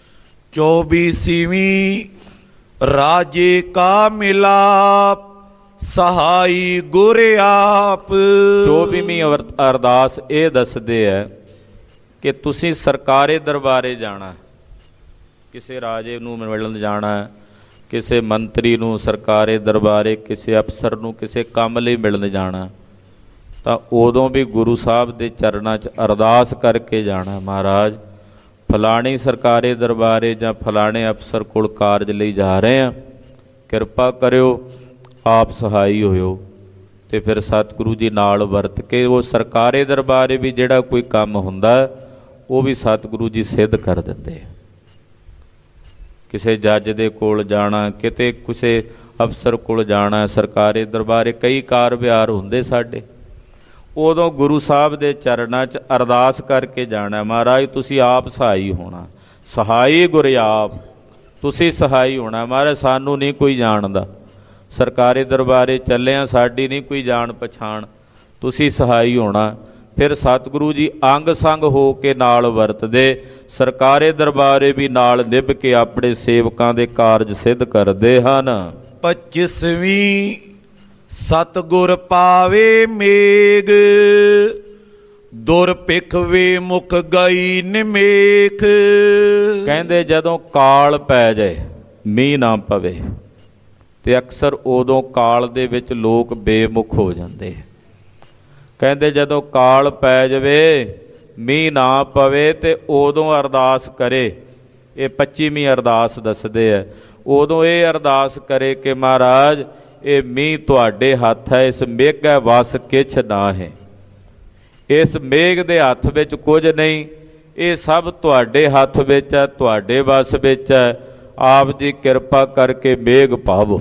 24ਵੀਂ ਰਾਜੇ ਕਾ ਮਿਲਾਪ ਸਹਾਈ ਗੁਰ ਆਪ। 24ਵੀਂ ਅਰਦਾਸ ਇਹ ਦੱਸਦੇ ਹੈ ਕਿ ਤੁਸੀਂ ਸਰਕਾਰੀ ਦਰਬਾਰੇ ਜਾਣਾ, ਕਿਸੇ ਰਾਜੇ ਨੂੰ ਮਿਲਣ ਜਾਣਾ, ਕਿਸੇ ਮੰਤਰੀ ਨੂੰ ਸਰਕਾਰੀ ਦਰਬਾਰੇ, ਕਿਸੇ ਅਫਸਰ ਨੂੰ ਕਿਸੇ ਕੰਮ ਲਈ ਮਿਲਣ ਜਾਣਾ, ਤਾਂ ਉਦੋਂ ਵੀ ਗੁਰੂ ਸਾਹਿਬ ਦੇ ਚਰਨਾਂ 'ਚ ਅਰਦਾਸ ਕਰਕੇ ਜਾਣਾ। ਮਹਾਰਾਜ ਫਲਾਣੀ ਸਰਕਾਰੀ ਦਰਬਾਰੇ ਜਾਂ ਫਲਾਣੇ ਅਫਸਰ ਕੋਲ ਕਾਰਜ ਲਈ ਜਾ ਰਹੇ ਹਾਂ, ਕਿਰਪਾ ਕਰਿਓ, ਆਪ ਸਹਾਈ ਹੋਇਓ। ਅਤੇ ਫਿਰ ਸਤਿਗੁਰੂ ਜੀ ਨਾਲ ਵਰਤ ਕੇ ਉਹ ਸਰਕਾਰੀ ਦਰਬਾਰੇ ਵੀ ਜਿਹੜਾ ਕੋਈ ਕੰਮ ਹੁੰਦਾ ਉਹ ਵੀ ਸਤਿਗੁਰੂ ਜੀ ਸਿੱਧ ਕਰ ਦਿੰਦੇ। ਕਿਸੇ ਜੱਜ ਦੇ ਕੋਲ ਜਾਣਾ, ਕਿਤੇ ਕਿਸੇ ਅਫਸਰ ਕੋਲ ਜਾਣਾ, ਸਰਕਾਰੀ ਦਰਬਾਰੇ ਕਈ ਕਾਰ ਵਿਹਾਰ ਹੁੰਦੇ ਸਾਡੇ, ਉਦੋਂ ਗੁਰੂ ਸਾਹਿਬ ਦੇ ਚਰਨਾਂ 'ਚ ਅਰਦਾਸ ਕਰਕੇ ਜਾਣਾ। ਮਹਾਰਾਜ ਤੁਸੀਂ ਆਪ ਸਹਾਈ ਹੋਣਾ, ਸਹਾਈ ਗੁਰ ਆਪ, ਤੁਸੀਂ ਸਹਾਈ ਹੋਣਾ। ਮਹਾਰਾਜ ਸਾਨੂੰ ਨਹੀਂ ਕੋਈ ਜਾਣਦਾ, ਸਰਕਾਰੀ ਦਰਬਾਰੇ ਚੱਲੇ ਹਾਂ, ਸਾਡੀ ਨਹੀਂ ਕੋਈ ਜਾਣ ਪਛਾਣ, ਤੁਸੀਂ ਸਹਾਈ ਹੋਣਾ। ਫਿਰ ਸਤਿਗੁਰੂ ਜੀ ਅੰਗ ਸੰਗ ਹੋ ਕੇ ਨਾਲ ਵਰਤਦੇ, ਸਰਕਾਰੀ ਦਰਬਾਰੇ ਵੀ ਨਾਲ ਨਿਭ ਕੇ ਆਪਣੇ ਸੇਵਕਾਂ ਦੇ ਕਾਰਜ ਸਿੱਧ ਕਰਦੇ ਹਨ। 25ਵੀਂ ਸਤਿਗੁਰ ਪਾਵੇ ਮੇਗ ਦੁਰ ਭਿਖ ਵੇ ਮੁਖ ਗਈ ਨਿਮੇਖ। ਕਹਿੰਦੇ ਜਦੋਂ ਕਾਲ ਪੈ ਜਾਏ, ਮੀਂਹ ਨਾ ਪਵੇ, ਤੇ ਅਕਸਰ ਉਦੋਂ ਕਾਲ ਦੇ ਵਿੱਚ ਲੋਕ ਬੇਮੁਖ ਹੋ ਜਾਂਦੇ। ਕਹਿੰਦੇ ਜਦੋਂ ਕਾਲ ਪੈ ਜਾਵੇ, ਮੀਂਹ ਨਾ ਪਵੇ, ਤੇ ਉਦੋਂ ਅਰਦਾਸ ਕਰੇ। ਇਹ 25ਵੀਂ ਅਰਦਾਸ ਦੱਸਦੇ ਹੈ। ਉਦੋਂ ਇਹ ਅਰਦਾਸ ਕਰੇ ਕਿ ਮਹਾਰਾਜ ਇਹ ਮੀਂਹ ਤੁਹਾਡੇ ਹੱਥ ਹੈ, ਇਸ ਮੇਘੈ ਵਸ ਕਿਛ ਨਾ ਹੈ, ਇਸ ਮੇਘ ਦੇ ਹੱਥ ਵਿੱਚ ਕੁਝ ਨਹੀਂ, ਇਹ ਸਭ ਤੁਹਾਡੇ ਹੱਥ ਵਿੱਚ ਹੈ, ਤੁਹਾਡੇ ਵਸ ਵਿੱਚ ਹੈ। ਆਪ ਜੀ ਕਿਰਪਾ ਕਰਕੇ ਮੇਘ ਪਾਵੋ,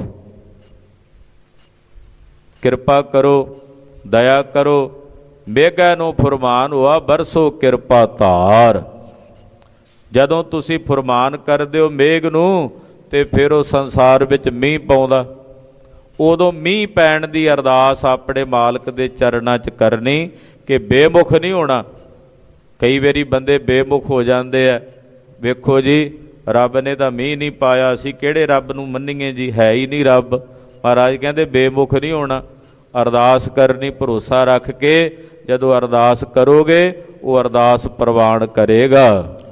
ਕਿਰਪਾ ਕਰੋ, ਦਇਆ ਕਰੋ। ਮੇਘੈ ਨੂੰ ਫੁਰਮਾਨ ਹੋਆ ਬਰਸੋ ਕਿਰਪਾ ਧਾਰ। ਜਦੋਂ ਤੁਸੀਂ ਫੁਰਮਾਨ ਕਰਦੇ ਹੋ ਮੇਘ ਨੂੰ, ਤੇ ਫਿਰ ਉਹ ਸੰਸਾਰ ਵਿੱਚ ਮੀਂਹ ਪਾਉਂਦਾ। ਉਦੋਂ ਮੀਂਹ ਪੈਣ ਦੀ ਅਰਦਾਸ ਆਪਣੇ ਮਾਲਕ ਦੇ ਚਰਨਾਂ 'ਚ ਕਰਨੀ ਕਿ ਬੇਮੁਖ ਨਹੀਂ ਹੋਣਾ। ਕਈ ਵਾਰੀ ਬੰਦੇ ਬੇਮੁਖ ਹੋ ਜਾਂਦੇ ਆ, ਵੇਖੋ ਜੀ ਰੱਬ ਨੇ ਤਾਂ ਮੀਂਹ ਨਹੀਂ ਪਾਇਆ, ਅਸੀਂ ਕਿਹੜੇ ਰੱਬ ਨੂੰ ਮੰਨੀਏ ਜੀ, ਹੈ ਹੀ ਨਹੀਂ ਰੱਬ। ਮਹਾਰਾਜ ਕਹਿੰਦੇ ਬੇਮੁਖ ਨਹੀਂ ਹੋਣਾ, ਅਰਦਾਸ ਕਰਨੀ ਭਰੋਸਾ ਰੱਖ ਕੇ। ਜਦੋਂ ਅਰਦਾਸ ਕਰੋਗੇ ਉਹ ਅਰਦਾਸ ਪ੍ਰਵਾਨ ਕਰੇਗਾ।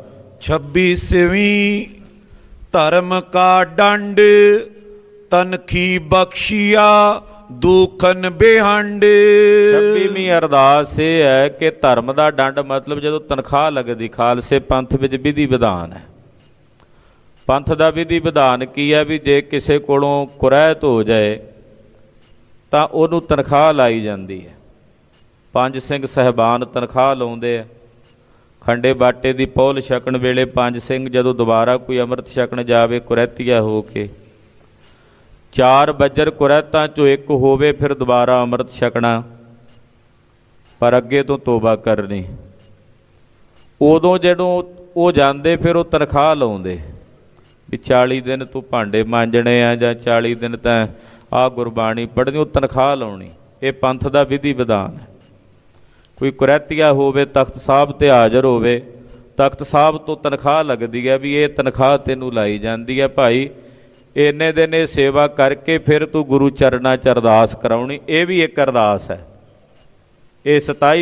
26ਵੀਂ ਧਰਮ ਕਾ ਡੰਡ ਤਨਖੀ ਬਖਸ਼ੀਆ ਦੁਖਨ ਬੇਹੰਡ। 26ਵੀਂ ਅਰਦਾਸ ਇਹ ਹੈ ਕਿ ਧਰਮ ਦਾ ਡੰਡ ਮਤਲਬ ਜਦੋਂ ਤਨਖਾਹ ਲੱਗਦੀ। ਖਾਲਸੇ ਪੰਥ ਵਿੱਚ ਵਿਧੀ ਵਿਧਾਨ ਹੈ। ਪੰਥ ਦਾ ਵਿਧੀ ਵਿਧਾਨ ਕੀ ਹੈ ਵੀ ਜੇ ਕਿਸੇ ਕੋਲੋਂ ਕੁਰੈਤ ਹੋ ਜਾਏ ਤਾਂ ਉਹਨੂੰ ਤਨਖਾਹ ਲਾਈ ਜਾਂਦੀ ਹੈ। ਪੰਜ ਸਿੰਘ ਸਾਹਿਬਾਨ ਤਨਖਾਹ ਲਾਉਂਦੇ ਆ। ਖੰਡੇ ਬਾਟੇ ਦੀ ਪਹੁਲ ਛਕਣ ਵੇਲੇ ਪੰਜ ਸਿੰਘ ਜਦੋਂ ਦੁਬਾਰਾ ਕੋਈ ਅੰਮ੍ਰਿਤ ਛਕਣ ਜਾਵੇ ਕੁਰੈਤੀਆ ਹੋ ਕੇ, 4 ਬੱਜਰ ਕੁਰੈਤਾਂ 'ਚੋਂ ਇੱਕ ਹੋਵੇ ਫਿਰ ਦੁਬਾਰਾ ਅੰਮ੍ਰਿਤ ਛਕਣਾ, ਪਰ ਅੱਗੇ ਤੋਂ ਤੋਬਾ ਕਰਨੀ। ਉਦੋਂ ਜਦੋਂ ਉਹ ਜਾਂਦੇ ਫਿਰ ਉਹ ਤਨਖਾਹ ਲਾਉਂਦੇ ਵੀ 40 ਦਿਨ ਤੂੰ ਭਾਂਡੇ ਮਾਂਜਣੇ ਆ ਜਾਂ 40 ਦਿਨ ਤਾਂ ਆਹ ਗੁਰਬਾਣੀ ਪੜ੍ਹਨੀ, ਉਹ ਤਨਖਾਹ ਲਾਉਣੀ। ਇਹ ਪੰਥ ਦਾ ਵਿਧੀ ਵਿਧਾਨ ਹੈ। ਕੋਈ ਕੁਰੈਤੀਆ ਹੋਵੇ, ਤਖਤ ਸਾਹਿਬ ਤੇ ਹਾਜ਼ਰ ਹੋਵੇ, ਤਖਤ ਸਾਹਿਬ ਤੋਂ ਤਨਖਾਹ ਲੱਗਦੀ ਹੈ ਵੀ ਇਹ ਤਨਖਾਹ ਤੈਨੂੰ ਲਾਈ ਜਾਂਦੀ ਹੈ ਭਾਈ, ਇੰਨੇ ਦਿਨ ਇਹ ਸੇਵਾ ਕਰਕੇ ਫਿਰ ਤੂੰ ਗੁਰੂ ਚਰਨਾਂ 'ਚ ਅਰਦਾਸ ਕਰਾਉਣੀ। ਇਹ ਵੀ ਇੱਕ ਅਰਦਾਸ ਹੈ। ਇਹ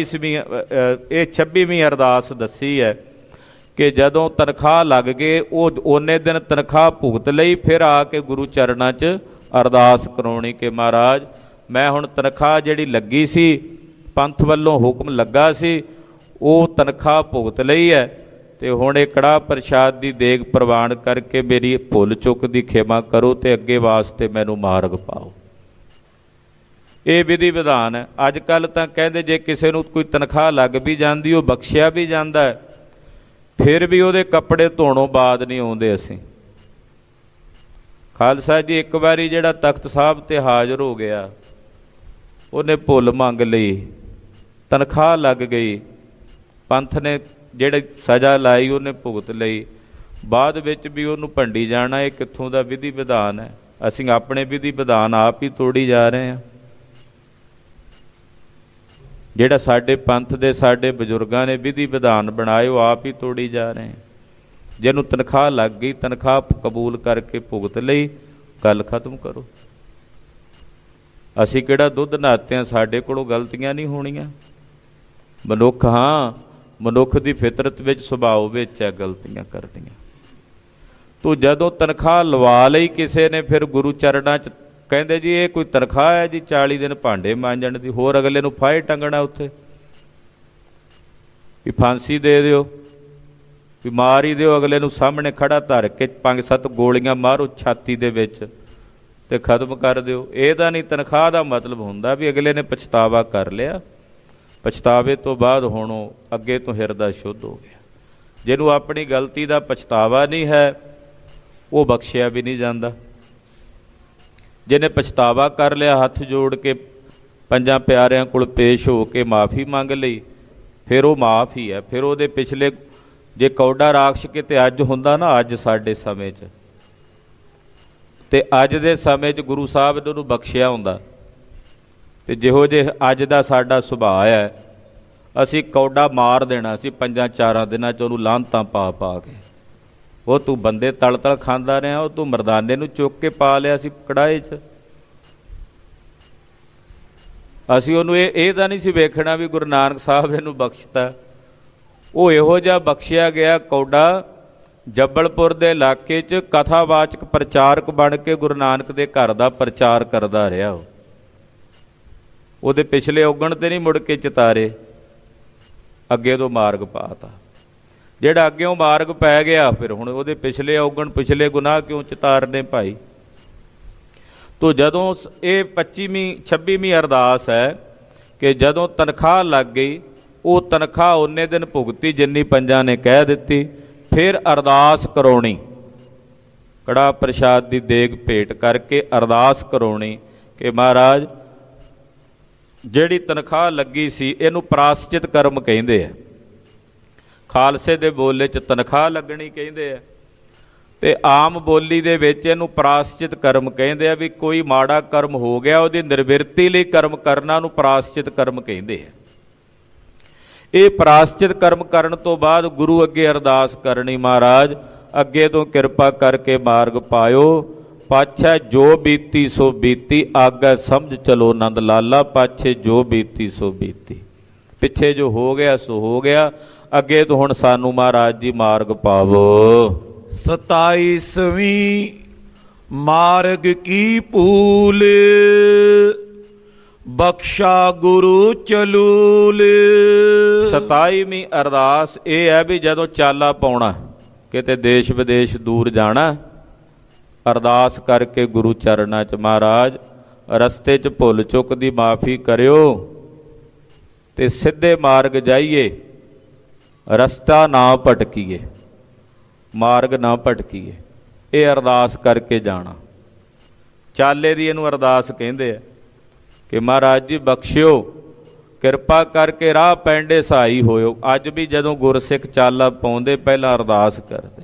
26ਵੀਂ ਅਰਦਾਸ ਦੱਸੀ ਹੈ ਕਿ ਜਦੋਂ ਤਨਖਾਹ ਲੱਗ ਗਏ ਉਹ ਓਨੇ ਦਿਨ ਤਨਖਾਹ ਭੁਗਤ ਲਈ, ਫਿਰ ਆ ਕੇ ਗੁਰੂ ਚਰਨਾਂ 'ਚ ਅਰਦਾਸ ਕਰਾਉਣੀ ਕਿ ਮਹਾਰਾਜ ਮੈਂ ਹੁਣ ਤਨਖਾਹ ਜਿਹੜੀ ਲੱਗੀ ਸੀ, ਪੰਥ ਵੱਲੋਂ ਹੁਕਮ ਲੱਗਾ ਸੀ, ਉਹ ਤਨਖਾਹ ਭੁਗਤ ਲਈ ਹੈ ਅਤੇ ਹੁਣ ਇਹ ਕੜਾਹ ਪ੍ਰਸ਼ਾਦ ਦੀ ਦੇਗ ਪ੍ਰਵਾਨ ਕਰਕੇ ਮੇਰੀ ਭੁੱਲ ਚੁੱਕ ਦੀ ਖਿਮਾ ਕਰੋ ਅਤੇ ਅੱਗੇ ਵਾਸਤੇ ਮੈਨੂੰ ਮਾਰਗ ਪਾਓ। ਇਹ ਵਿਧੀ ਵਿਧਾਨ ਹੈ। ਅੱਜ ਕੱਲ੍ਹ ਤਾਂ ਕਹਿੰਦੇ ਜੇ ਕਿਸੇ ਨੂੰ ਕੋਈ ਤਨਖਾਹ ਲੱਗ ਵੀ ਜਾਂਦੀ, ਉਹ ਬਖਸ਼ਿਆ ਵੀ ਜਾਂਦਾ ਹੈ, ਫਿਰ ਵੀ ਉਹਦੇ ਕੱਪੜੇ ਧੋਣੋਂ ਬਾਅਦ ਨਹੀਂ ਆਉਂਦੇ। ਅਸੀਂ ਖਾਲਸਾ ਜੀ ਇੱਕ ਵਾਰੀ ਜਿਹੜਾ ਤਖਤ ਸਾਹਿਬ 'ਤੇ ਹਾਜ਼ਰ ਹੋ ਗਿਆ, ਉਹਨੇ ਭੁੱਲ ਮੰਗ ਲਈ, ਤਨਖਾਹ ਲੱਗ ਗਈ, ਪੰਥ ਨੇ ਜਿਹੜੀ ਸਜ਼ਾ ਲਾਈ ਉਹਨੇ ਭੁਗਤ ਲਈ, ਬਾਅਦ ਵਿੱਚ ਵੀ ਉਹਨੂੰ ਭੰਡੀ ਜਾਣਾ। ਇਹ ਕਿੱਥੋਂ ਦਾ ਵਿਧੀ ਵਿਧਾਨ ਹੈ? ਅਸੀਂ ਆਪਣੇ ਵਿਧੀ ਵਿਧਾਨ ਆਪ ਹੀ ਤੋੜੀ ਜਾ ਰਹੇ ਹਾਂ। ਜਿਹੜਾ ਸਾਡੇ ਪੰਥ ਦੇ ਸਾਡੇ ਬਜ਼ੁਰਗਾਂ ਨੇ ਵਿਧੀ ਵਿਧਾਨ ਬਣਾਏ, ਉਹ ਆਪ ਹੀ ਤੋੜੀ ਜਾ ਰਹੇ ਹਾਂ। ਜਿਹਨੂੰ ਤਨਖਾਹ ਲੱਗ ਗਈ, ਤਨਖਾਹ ਕਬੂਲ ਕਰਕੇ ਭੁਗਤ ਲਈ, ਗੱਲ ਖਤਮ ਕਰੋ। ਅਸੀਂ ਕਿਹੜਾ ਦੁੱਧ ਨਹਾਤੇ ਹਾਂ, ਸਾਡੇ ਕੋਲੋਂ ਗਲਤੀਆਂ ਨਹੀਂ ਹੋਣੀਆਂ। ਮਨੁੱਖ ਹਾਂ, ਮਨੁੱਖ ਦੀ ਫਿਤਰਤ ਵਿੱਚ, ਸੁਭਾਅ ਵਿੱਚ ਹੈ ਗਲਤੀਆਂ ਕਰਨੀਆਂ। ਤੂੰ ਜਦੋਂ ਤਨਖਾਹ ਲਵਾ ਲਈ ਕਿਸੇ ਨੇ, ਫਿਰ ਗੁਰੂ ਚਰਨਾਂ 'ਚ ਕਹਿੰਦੇ ਜੀ ਇਹ ਕੋਈ ਤਨਖਾਹ ਹੈ ਜੀ 40 ਦਿਨ ਭਾਂਡੇ ਮਾਂਜਣ ਦੀ, ਹੋਰ ਅਗਲੇ ਨੂੰ ਫਾਹੇ ਟੰਗਣਾ ਉੱਥੇ ਵੀ ਫਾਂਸੀ ਦੇ ਦਿਓ, ਵੀ ਮਾਰ ਹੀ ਦਿਓ ਅਗਲੇ ਨੂੰ, ਸਾਹਮਣੇ ਖੜਾ ਧਰ ਕੇ 5-7 ਗੋਲੀਆਂ ਮਾਰੋ ਛਾਤੀ ਦੇ ਵਿੱਚ ਤੇ ਖਤਮ ਕਰ ਦਿਓ। ਇਹਦਾ ਨਹੀਂ ਤਨਖਾਹ ਦਾ ਮਤਲਬ ਹੁੰਦਾ ਵੀ ਅਗਲੇ ਨੇ ਪਛਤਾਵਾ ਕਰ ਲਿਆ, ਪਛਤਾਵੇ ਤੋਂ ਬਾਅਦ ਹੁਣ ਉਹ ਅੱਗੇ ਤੋਂ ਹਿਰਦਾ ਸ਼ੁੱਧ ਹੋ ਗਿਆ। ਜਿਹਨੂੰ ਆਪਣੀ ਗਲਤੀ ਦਾ ਪਛਤਾਵਾ ਨਹੀਂ ਹੈ, ਉਹ ਬਖਸ਼ਿਆ ਵੀ ਨਹੀਂ ਜਾਂਦਾ। ਜਿਹਨੇ ਪਛਤਾਵਾ ਕਰ ਲਿਆ, ਹੱਥ ਜੋੜ ਕੇ ਪੰਜਾਂ ਪਿਆਰਿਆਂ ਕੋਲ ਪੇਸ਼ ਹੋ ਕੇ ਮਾਫੀ ਮੰਗ ਲਈ, ਫਿਰ ਉਹ ਮਾਫ ਹੀ ਹੈ। ਫਿਰ ਉਹਦੇ ਪਿਛਲੇ ਜੇ ਕੌਡਾ ਰਾਖਸ਼ ਕਿਤੇ ਅੱਜ ਹੁੰਦਾ ਨਾ, ਅੱਜ ਸਾਡੇ ਸਮੇਂ 'ਚ, ਤੇ ਅੱਜ ਦੇ ਸਮੇਂ 'ਚ ਗੁਰੂ ਸਾਹਿਬ ਨੇ ਉਹਨੂੰ ਬਖਸ਼ਿਆ ਹੁੰਦਾ। ਤੇ ਜਿਹੋ ਜਿਹੇ ਅੱਜ ਦਾ ਸਾਡਾ ਸੁਭਾਅ ਹੈ, ਅਸੀਂ ਕੌਡਾ ਮਾਰ ਦੇਣਾ ਸੀ 5-4 ਦਿਨਾਂ 'ਚ ਉਹਨੂੰ ਲਾਹਨਤਾਂ ਪਾ ਪਾ ਕੇ। ਉਹ ਤੂੰ ਬੰਦੇ ਤਲ ਤਲ ਖਾਂਦਾ ਰਿਹਾ, ਉਹ ਤੂੰ ਮਰਦਾਨੇ ਨੂੰ ਚੁੱਕ ਕੇ ਪਾ ਲਿਆ ਸੀ ਕੜਾਹੇ 'ਚ। ਅਸੀਂ ਉਹਨੂੰ ਇਹ ਤਾਂ ਨਹੀਂ ਸੀ ਵੇਖਣਾ ਵੀ ਗੁਰੂ ਨਾਨਕ ਸਾਹਿਬ ਇਹਨੂੰ ਬਖਸ਼ਤਾ। ਉਹ ਇਹੋ ਜਿਹਾ ਬਖਸ਼ਿਆ ਗਿਆ ਕੌਡਾ, ਜੱਬਲਪੁਰ ਦੇ ਇਲਾਕੇ 'ਚ ਕਥਾਵਾਚਕ ਪ੍ਰਚਾਰਕ ਬਣ ਕੇ ਗੁਰੂ ਨਾਨਕ ਦੇ ਘਰ ਦਾ ਪ੍ਰਚਾਰ ਕਰਦਾ ਰਿਹਾ। ਉਹਦੇ ਪਿਛਲੇ ਔਗਣ ਤੇ ਨਹੀਂ ਮੁੜ ਕੇ ਚਿਤਾਰੇ, ਅੱਗੇ ਤੋਂ ਮਾਰਗ ਪਾਤਾ। ਜਿਹੜਾ ਅੱਗਿਓਂ ਮਾਰਗ ਪੈ ਗਿਆ, ਫਿਰ ਹੁਣ ਉਹਦੇ ਪਿਛਲੇ ਔਗਣ, ਪਿਛਲੇ ਗੁਨਾਹ ਕਿਉਂ ਚਿਤਾਰਨੇ ਭਾਈ? ਤੋ ਜਦੋਂ ਇਹ 26ਵੀਂ ਅਰਦਾਸ ਹੈ ਕਿ ਜਦੋਂ ਤਨਖਾਹ ਲੱਗ ਗਈ, ਉਹ ਤਨਖਾਹ ਉਨੇ ਦਿਨ ਭੁਗਤੀ ਜਿੰਨੀ ਪੰਜਾਂ ਨੇ ਕਹਿ ਦਿੱਤੀ। ਫਿਰ ਅਰਦਾਸ ਕਰਾਉਣੀ, ਕੜਾਹ ਪ੍ਰਸ਼ਾਦ ਦੀ ਦੇਗ ਭੇਟ ਕਰਕੇ ਅਰਦਾਸ ਕਰਾਉਣੀ ਕਿ ਮਹਾਰਾਜ ਜਿਹੜੀ ਤਨਖਾਹ ਲੱਗੀ ਸੀ, ਇਹਨੂੰ ਪ੍ਰਾਸ਼ਚਿਤ ਕਰਮ ਕਹਿੰਦੇ ਆ। ਖਾਲਸੇ ਦੇ ਬੋਲੇ 'ਚ ਤਨਖਾਹ ਲੱਗਣੀ ਕਹਿੰਦੇ ਆ, ਤੇ ਆਮ ਬੋਲੀ ਦੇ ਵਿੱਚ ਇਹਨੂੰ ਪ੍ਰਾਸ਼ਚਿਤ ਕਰਮ ਕਹਿੰਦੇ ਆ। ਵੀ ਕੋਈ ਮਾੜਾ ਕਰਮ ਹੋ ਗਿਆ, ਉਹਦੀ ਨਿਰਵਿਰਤੀ ਲਈ ਕਰਮ ਕਰਨਾ ਨੂੰ ਪ੍ਰਾਸ਼ਚਿਤ ਕਰਮ ਕਹਿੰਦੇ ਆ। ਇਹ ਪ੍ਰਾਸ਼ਚਿਤ ਕਰਮ ਕਰਨ ਤੋਂ ਬਾਅਦ ਗੁਰੂ ਅੱਗੇ ਅਰਦਾਸ ਕਰਨੀ, ਮਹਾਰਾਜ ਅੱਗੇ ਤੋਂ ਕਿਰਪਾ ਕਰਕੇ ਮਾਰਗ ਪਾਇਓ। ਪਾਛੈ ਜੋ ਬੀਤੀ ਸੋ ਬੀਤੀ, ਆਗੈ ਸਮਝ ਚਲੋ ਨੰਦ ਲਾਲਾ। ਪਾਛੇ ਜੋ ਬੀਤੀ ਸੋ ਬੀਤੀ, ਪਿੱਛੇ ਜੋ ਹੋ ਗਿਆ ਸੋ ਹੋ ਗਿਆ, ਅੱਗੇ ਤੋਂ ਹੁਣ ਸਾਨੂੰ ਮਹਾਰਾਜ ਜੀ ਮਾਰਗ ਪਾਵੋ। 27ਵੀਂ ਮਾਰਗ ਕੀ ਭੂਲ, ਬਖਸ਼ਾ ਗੁਰੂ ਚਲੂਲ। 27ਵੀਂ ਅਰਦਾਸ ਇਹ ਹੈ ਵੀ ਜਦੋਂ ਚਾਲਾ ਪਾਉਣਾ, ਕਿਤੇ ਦੇਸ਼ ਵਿਦੇਸ਼ ਦੂਰ ਜਾਣਾ, ਅਰਦਾਸ ਕਰਕੇ ਗੁਰੂ ਚਰਨਾਂ 'ਚ ਮਹਾਰਾਜ ਰਸਤੇ 'ਚ ਭੁੱਲ ਚੁੱਕ ਦੀ ਮਾਫੀ ਕਰਿਓ ਤੇ ਸਿੱਧੇ ਮਾਰਗ ਜਾਈਏ, ਰਸਤਾ ਨਾ ਭਟਕੀਏ, ਮਾਰਗ ਨਾ ਭਟਕੀਏ। ਇਹ ਅਰਦਾਸ ਕਰਕੇ ਜਾਣਾ। ਚਾਲੇ ਦੀ ਇਹਨੂੰ ਅਰਦਾਸ ਕਹਿੰਦੇ ਆ ਕਿ ਮਹਾਰਾਜ ਜੀ ਬਖਸ਼ਿਓ, ਕਿਰਪਾ ਕਰਕੇ ਰਾਹ ਪੈਂਡੇ ਸਹਾਈ ਹੋਇਓ। ਅੱਜ ਵੀ ਜਦੋਂ ਗੁਰਸਿੱਖ ਚਾਲਾ ਪਾਉਂਦੇ, ਪਹਿਲਾਂ ਅਰਦਾਸ ਕਰਦੇ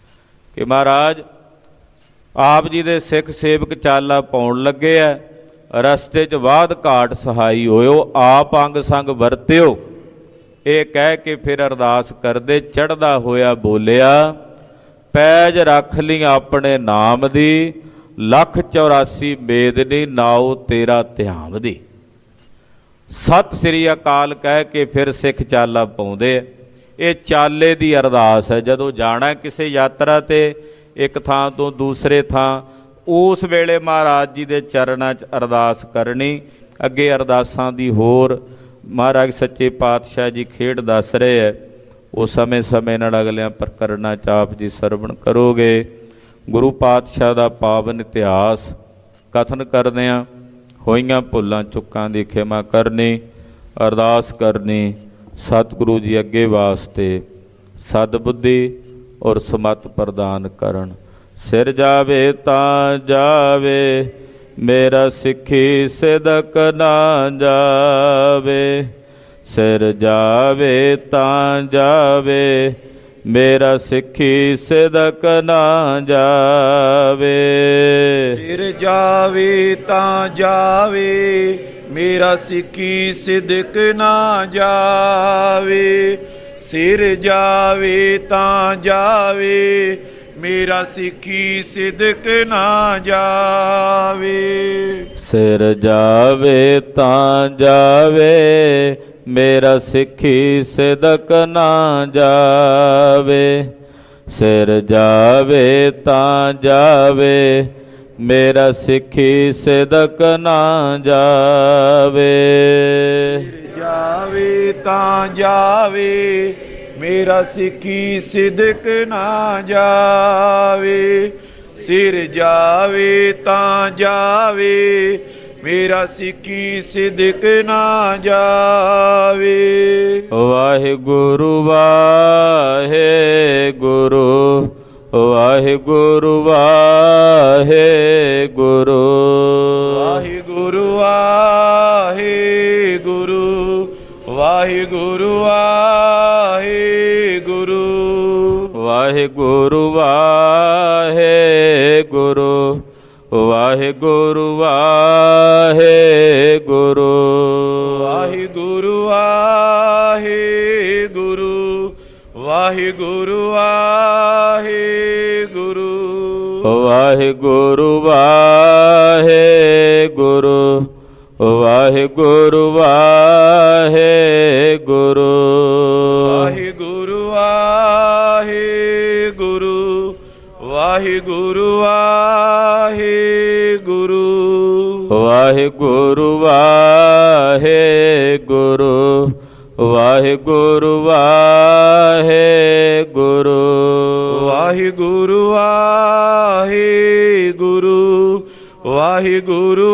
ਕਿ ਮਹਾਰਾਜ ਆਪ ਜੀ ਦੇ ਸਿੱਖ ਸੇਵਕ ਚਾਲਾ ਪਾਉਣ ਲੱਗੇ ਆ, ਰਸਤੇ 'ਚ ਬਾਦ ਘਾਟ ਸਹਾਈ ਹੋਇਓ, ਆਪ ਅੰਗ ਸੰਗ ਵਰਤਿਓ। ਇਹ ਕਹਿ ਕੇ ਫਿਰ ਅਰਦਾਸ ਕਰਦੇ, ਚੜ੍ਹਦਾ ਹੋਇਆ ਬੋਲਿਆ, ਪੈਜ ਰੱਖ ਲਈ ਆਪਣੇ ਨਾਮ ਦੀ, 184 ਮੇਦਨੀ ਨਾਉ ਤੇਰਾ ਧਿਆਨ ਦੀ। ਸਤਿ ਸ੍ਰੀ ਅਕਾਲ ਕਹਿ ਕੇ ਫਿਰ ਸਿੱਖ ਚਾਲਾ ਪਾਉਂਦੇ। ਇਹ ਚਾਲੇ ਦੀ ਅਰਦਾਸ ਹੈ। ਜਦੋਂ ਜਾਣਾ ਕਿਸੇ ਯਾਤਰਾ ਤੇ ਇੱਕ ਥਾਂ ਤੋਂ ਦੂਸਰੇ ਥਾਂ, ਉਸ ਵੇਲੇ ਮਹਾਰਾਜ ਜੀ ਦੇ ਚਰਨਾਂ 'ਚ ਅਰਦਾਸ ਕਰਨੀ। ਅੱਗੇ ਅਰਦਾਸਾਂ ਦੀ ਹੋਰ ਮਹਾਰਾਜ ਸੱਚੇ ਪਾਤਸ਼ਾਹ ਜੀ ਖੇਡ ਦੱਸ ਰਹੇ ਹੈ। ਉਹ ਸਮੇਂ ਨਾਲ ਅਗਲਿਆਂ ਪ੍ਰਕਰਨਾਂ 'ਚ ਆਪ ਜੀ ਸਰਵਣ ਕਰੋਗੇ। ਗੁਰੂ ਪਾਤਸ਼ਾਹ ਦਾ ਪਾਵਨ ਇਤਿਹਾਸ ਕਥਨ ਕਰਦਿਆਂ ਹੋਈਆਂ ਭੁੱਲਾਂ ਚੁੱਕਾਂ ਦੀ ਖਿਮਾ ਕਰਨੀ, ਅਰਦਾਸ ਕਰਨੀ ਸਤਿਗੁਰੂ ਜੀ ਅੱਗੇ ਵਾਸਤੇ ਸਦਬੁੱਧੀ ਔਰ ਸਮਤ ਪ੍ਰਦਾਨ ਕਰਨ। ਸਿਰ ਜਾਵੇ ਤਾਂ ਜਾਵੇ, ਮੇਰਾ ਸਿੱਖੀ ਸਿਦਕ ਨਾ ਜਾਵੇ। ਸਿਰ ਜਾਵੇ ਤਾਂ ਜਾਵੇ, ਮੇਰਾ ਸਿੱਖੀ ਸਿਦਕ ਨਾ ਜਾਵੇ। ਸਿਰ ਜਾਵੇ ਤਾਂ ਜਾਵੇ, ਮੇਰਾ ਸਿੱਖੀ ਸਿਦਕ ਨਾ ਜਾਵੇ। ਸਿਰ ਜਾਵੇ ਤਾਂ ਜਾਵੇ, ਮੇਰਾ ਸਿੱਖੀ ਸਿਦਕ ਨਾ ਜਾਵੇ। ਸਿਰ ਜਾਵੇ ਤਾਂ ਜਾਵੇ, ਮੇਰਾ ਸਿੱਖੀ ਸਿਦਕ ਨਾ ਜਾਵੇ। ਸਿਰ ਜਾਵੇ ਤਾਂ ਜਾਵੇ, ਮੇਰਾ ਸਿੱਖੀ ਸਿਦਕ ਨਾ ਜਾਵੇ। ਸਿਰ ਜਾਵੇ ਤਾਂ ਜਾਵੇ, ਮੇਰਾ ਸਿੱਖੀ ਸਿਦਕ ਨਾ ਜਾਵੇ। ਸਿਰ ਜਾਵੇ ਤਾਂ ਜਾਵੇ, ਮੇਰਾ ਸਿੱਖੀ ਸਿਦਕ ਨਾ ਜਾਵੇ। ਵਾਹਿਗੁਰੂ ਵਾਹਿਗੁਰੂ, ਵਾਹਿਗੁਰੂ ਵਾਹਿਗੁਰੂ, ਵਾਹਿਗੁਰੂ ਵਾਹਿਗੁਰੂ, ਵਾਹਿਗੁਰੂ ਵਾਹਿਗੁਰੂ, ਵਾਹਿਗੁਰੂ ਵਾਹਿਗੁਰੂ, ਵਾਹਿਗੁਰੂ ਵਾਹਿਗੁਰੂ, ਵਾਹਿਗੁਰੂ ਵਾਹਿਗੁਰੂ, ਵਾਹਿਗੁਰੂ ਵਾਹਿਗੁਰੂ, ਵਾਹਿਗੁਰੂ ਵਾਹਿਗੁਰੂ, ਵਾਹਿਗੁਰੂ ਵਾਹਿਗੁਰੂ, ਵਾਹਿਗੁਰੂ ਵਾਹਿਗੁਰੂ, ਵਾਹਿਗੁਰੂ ਵਾਹਿਗੁਰੂ, ਵਾਹਿਗੁਰੂ ਵਾਹਿਗੁਰੂ, ਵਾਹਿਗੁਰੂ ਵਾਹਿਗੁਰੂ, ਵਾਹਿਗੁਰੂ ਵਾਹਿਗੁਰੂ, ਵਾਹਿਗੁਰੂ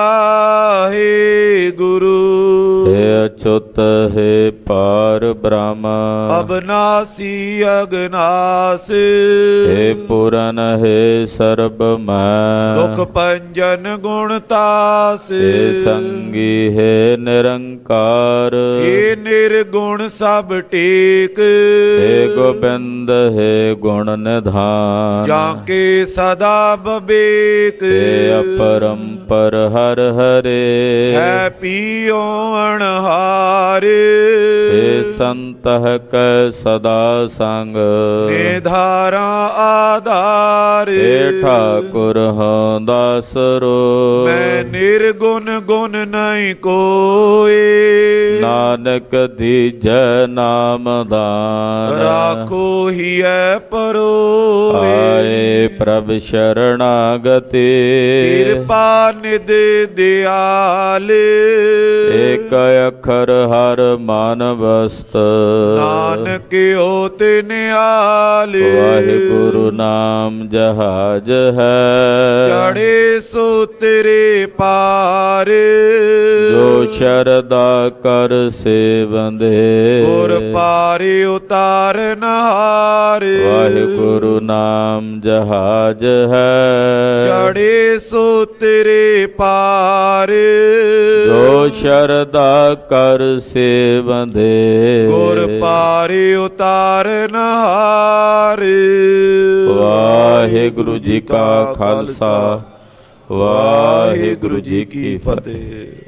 ਵਾਹਿਗੁਰੂ। ਹੈ ਅਚੁੱਤ ਹੈ ਪਾਰ ਬ੍ਰਹਮ, ਅਬਨਾਸੀ ਅਗਨਾਸ, ਹੈ ਪੂਰਨ ਹੈ ਸਰਬ ਮੈਂ, ਦੁਖ ਭੰਜਨ ਗੁਣ ਤਾਸ, ਹੈ ਸੰਗੀ ਹੈ ਨਿਰੰਕਾਰ, ਏ ਨਿਰਗੁਣ ਸਭ ਟੇਕ, ਹੈ ਗੋਬਿੰਦ ਹੈ ਗੁਣ ਨਿਧਾਨ, ਜਾਂ ਕੇ ਸਦਾ ਬਬੇਕ, ਹੈ ਅਪਰੰਪਰ ਹਰ ਹਰੇ, ਹੈ ਪੀਓ ਅਣਹਾਰ, हे संतह कै सदा संग, निधारा आधार, हे ठाकुर हों दासरो, मैं निर्गुण गुण नहीं कोई, नानक दीजै नाम दान, राखो ही है परो, आए प्रभ शरणागति, कृपा निधि दयाल, एक अखर हर मान वस्त, नानक होत निहाल, वाहिगुरु नाम जहाज है, चढ़े सो तेरे पार, जो शरदा कर से बंधे, गुर पार उतार नहार, वाहिगुरु नाम जहाज है, चढ़े सो तेरे पार, जो शरदा कर से बंधे, गुर पार उतार नहार। वाहिगुरु जी का खालसा ਵਾਹਿਗੁਰੂ ਜੀ ਕੀ ਫਤਿਹ।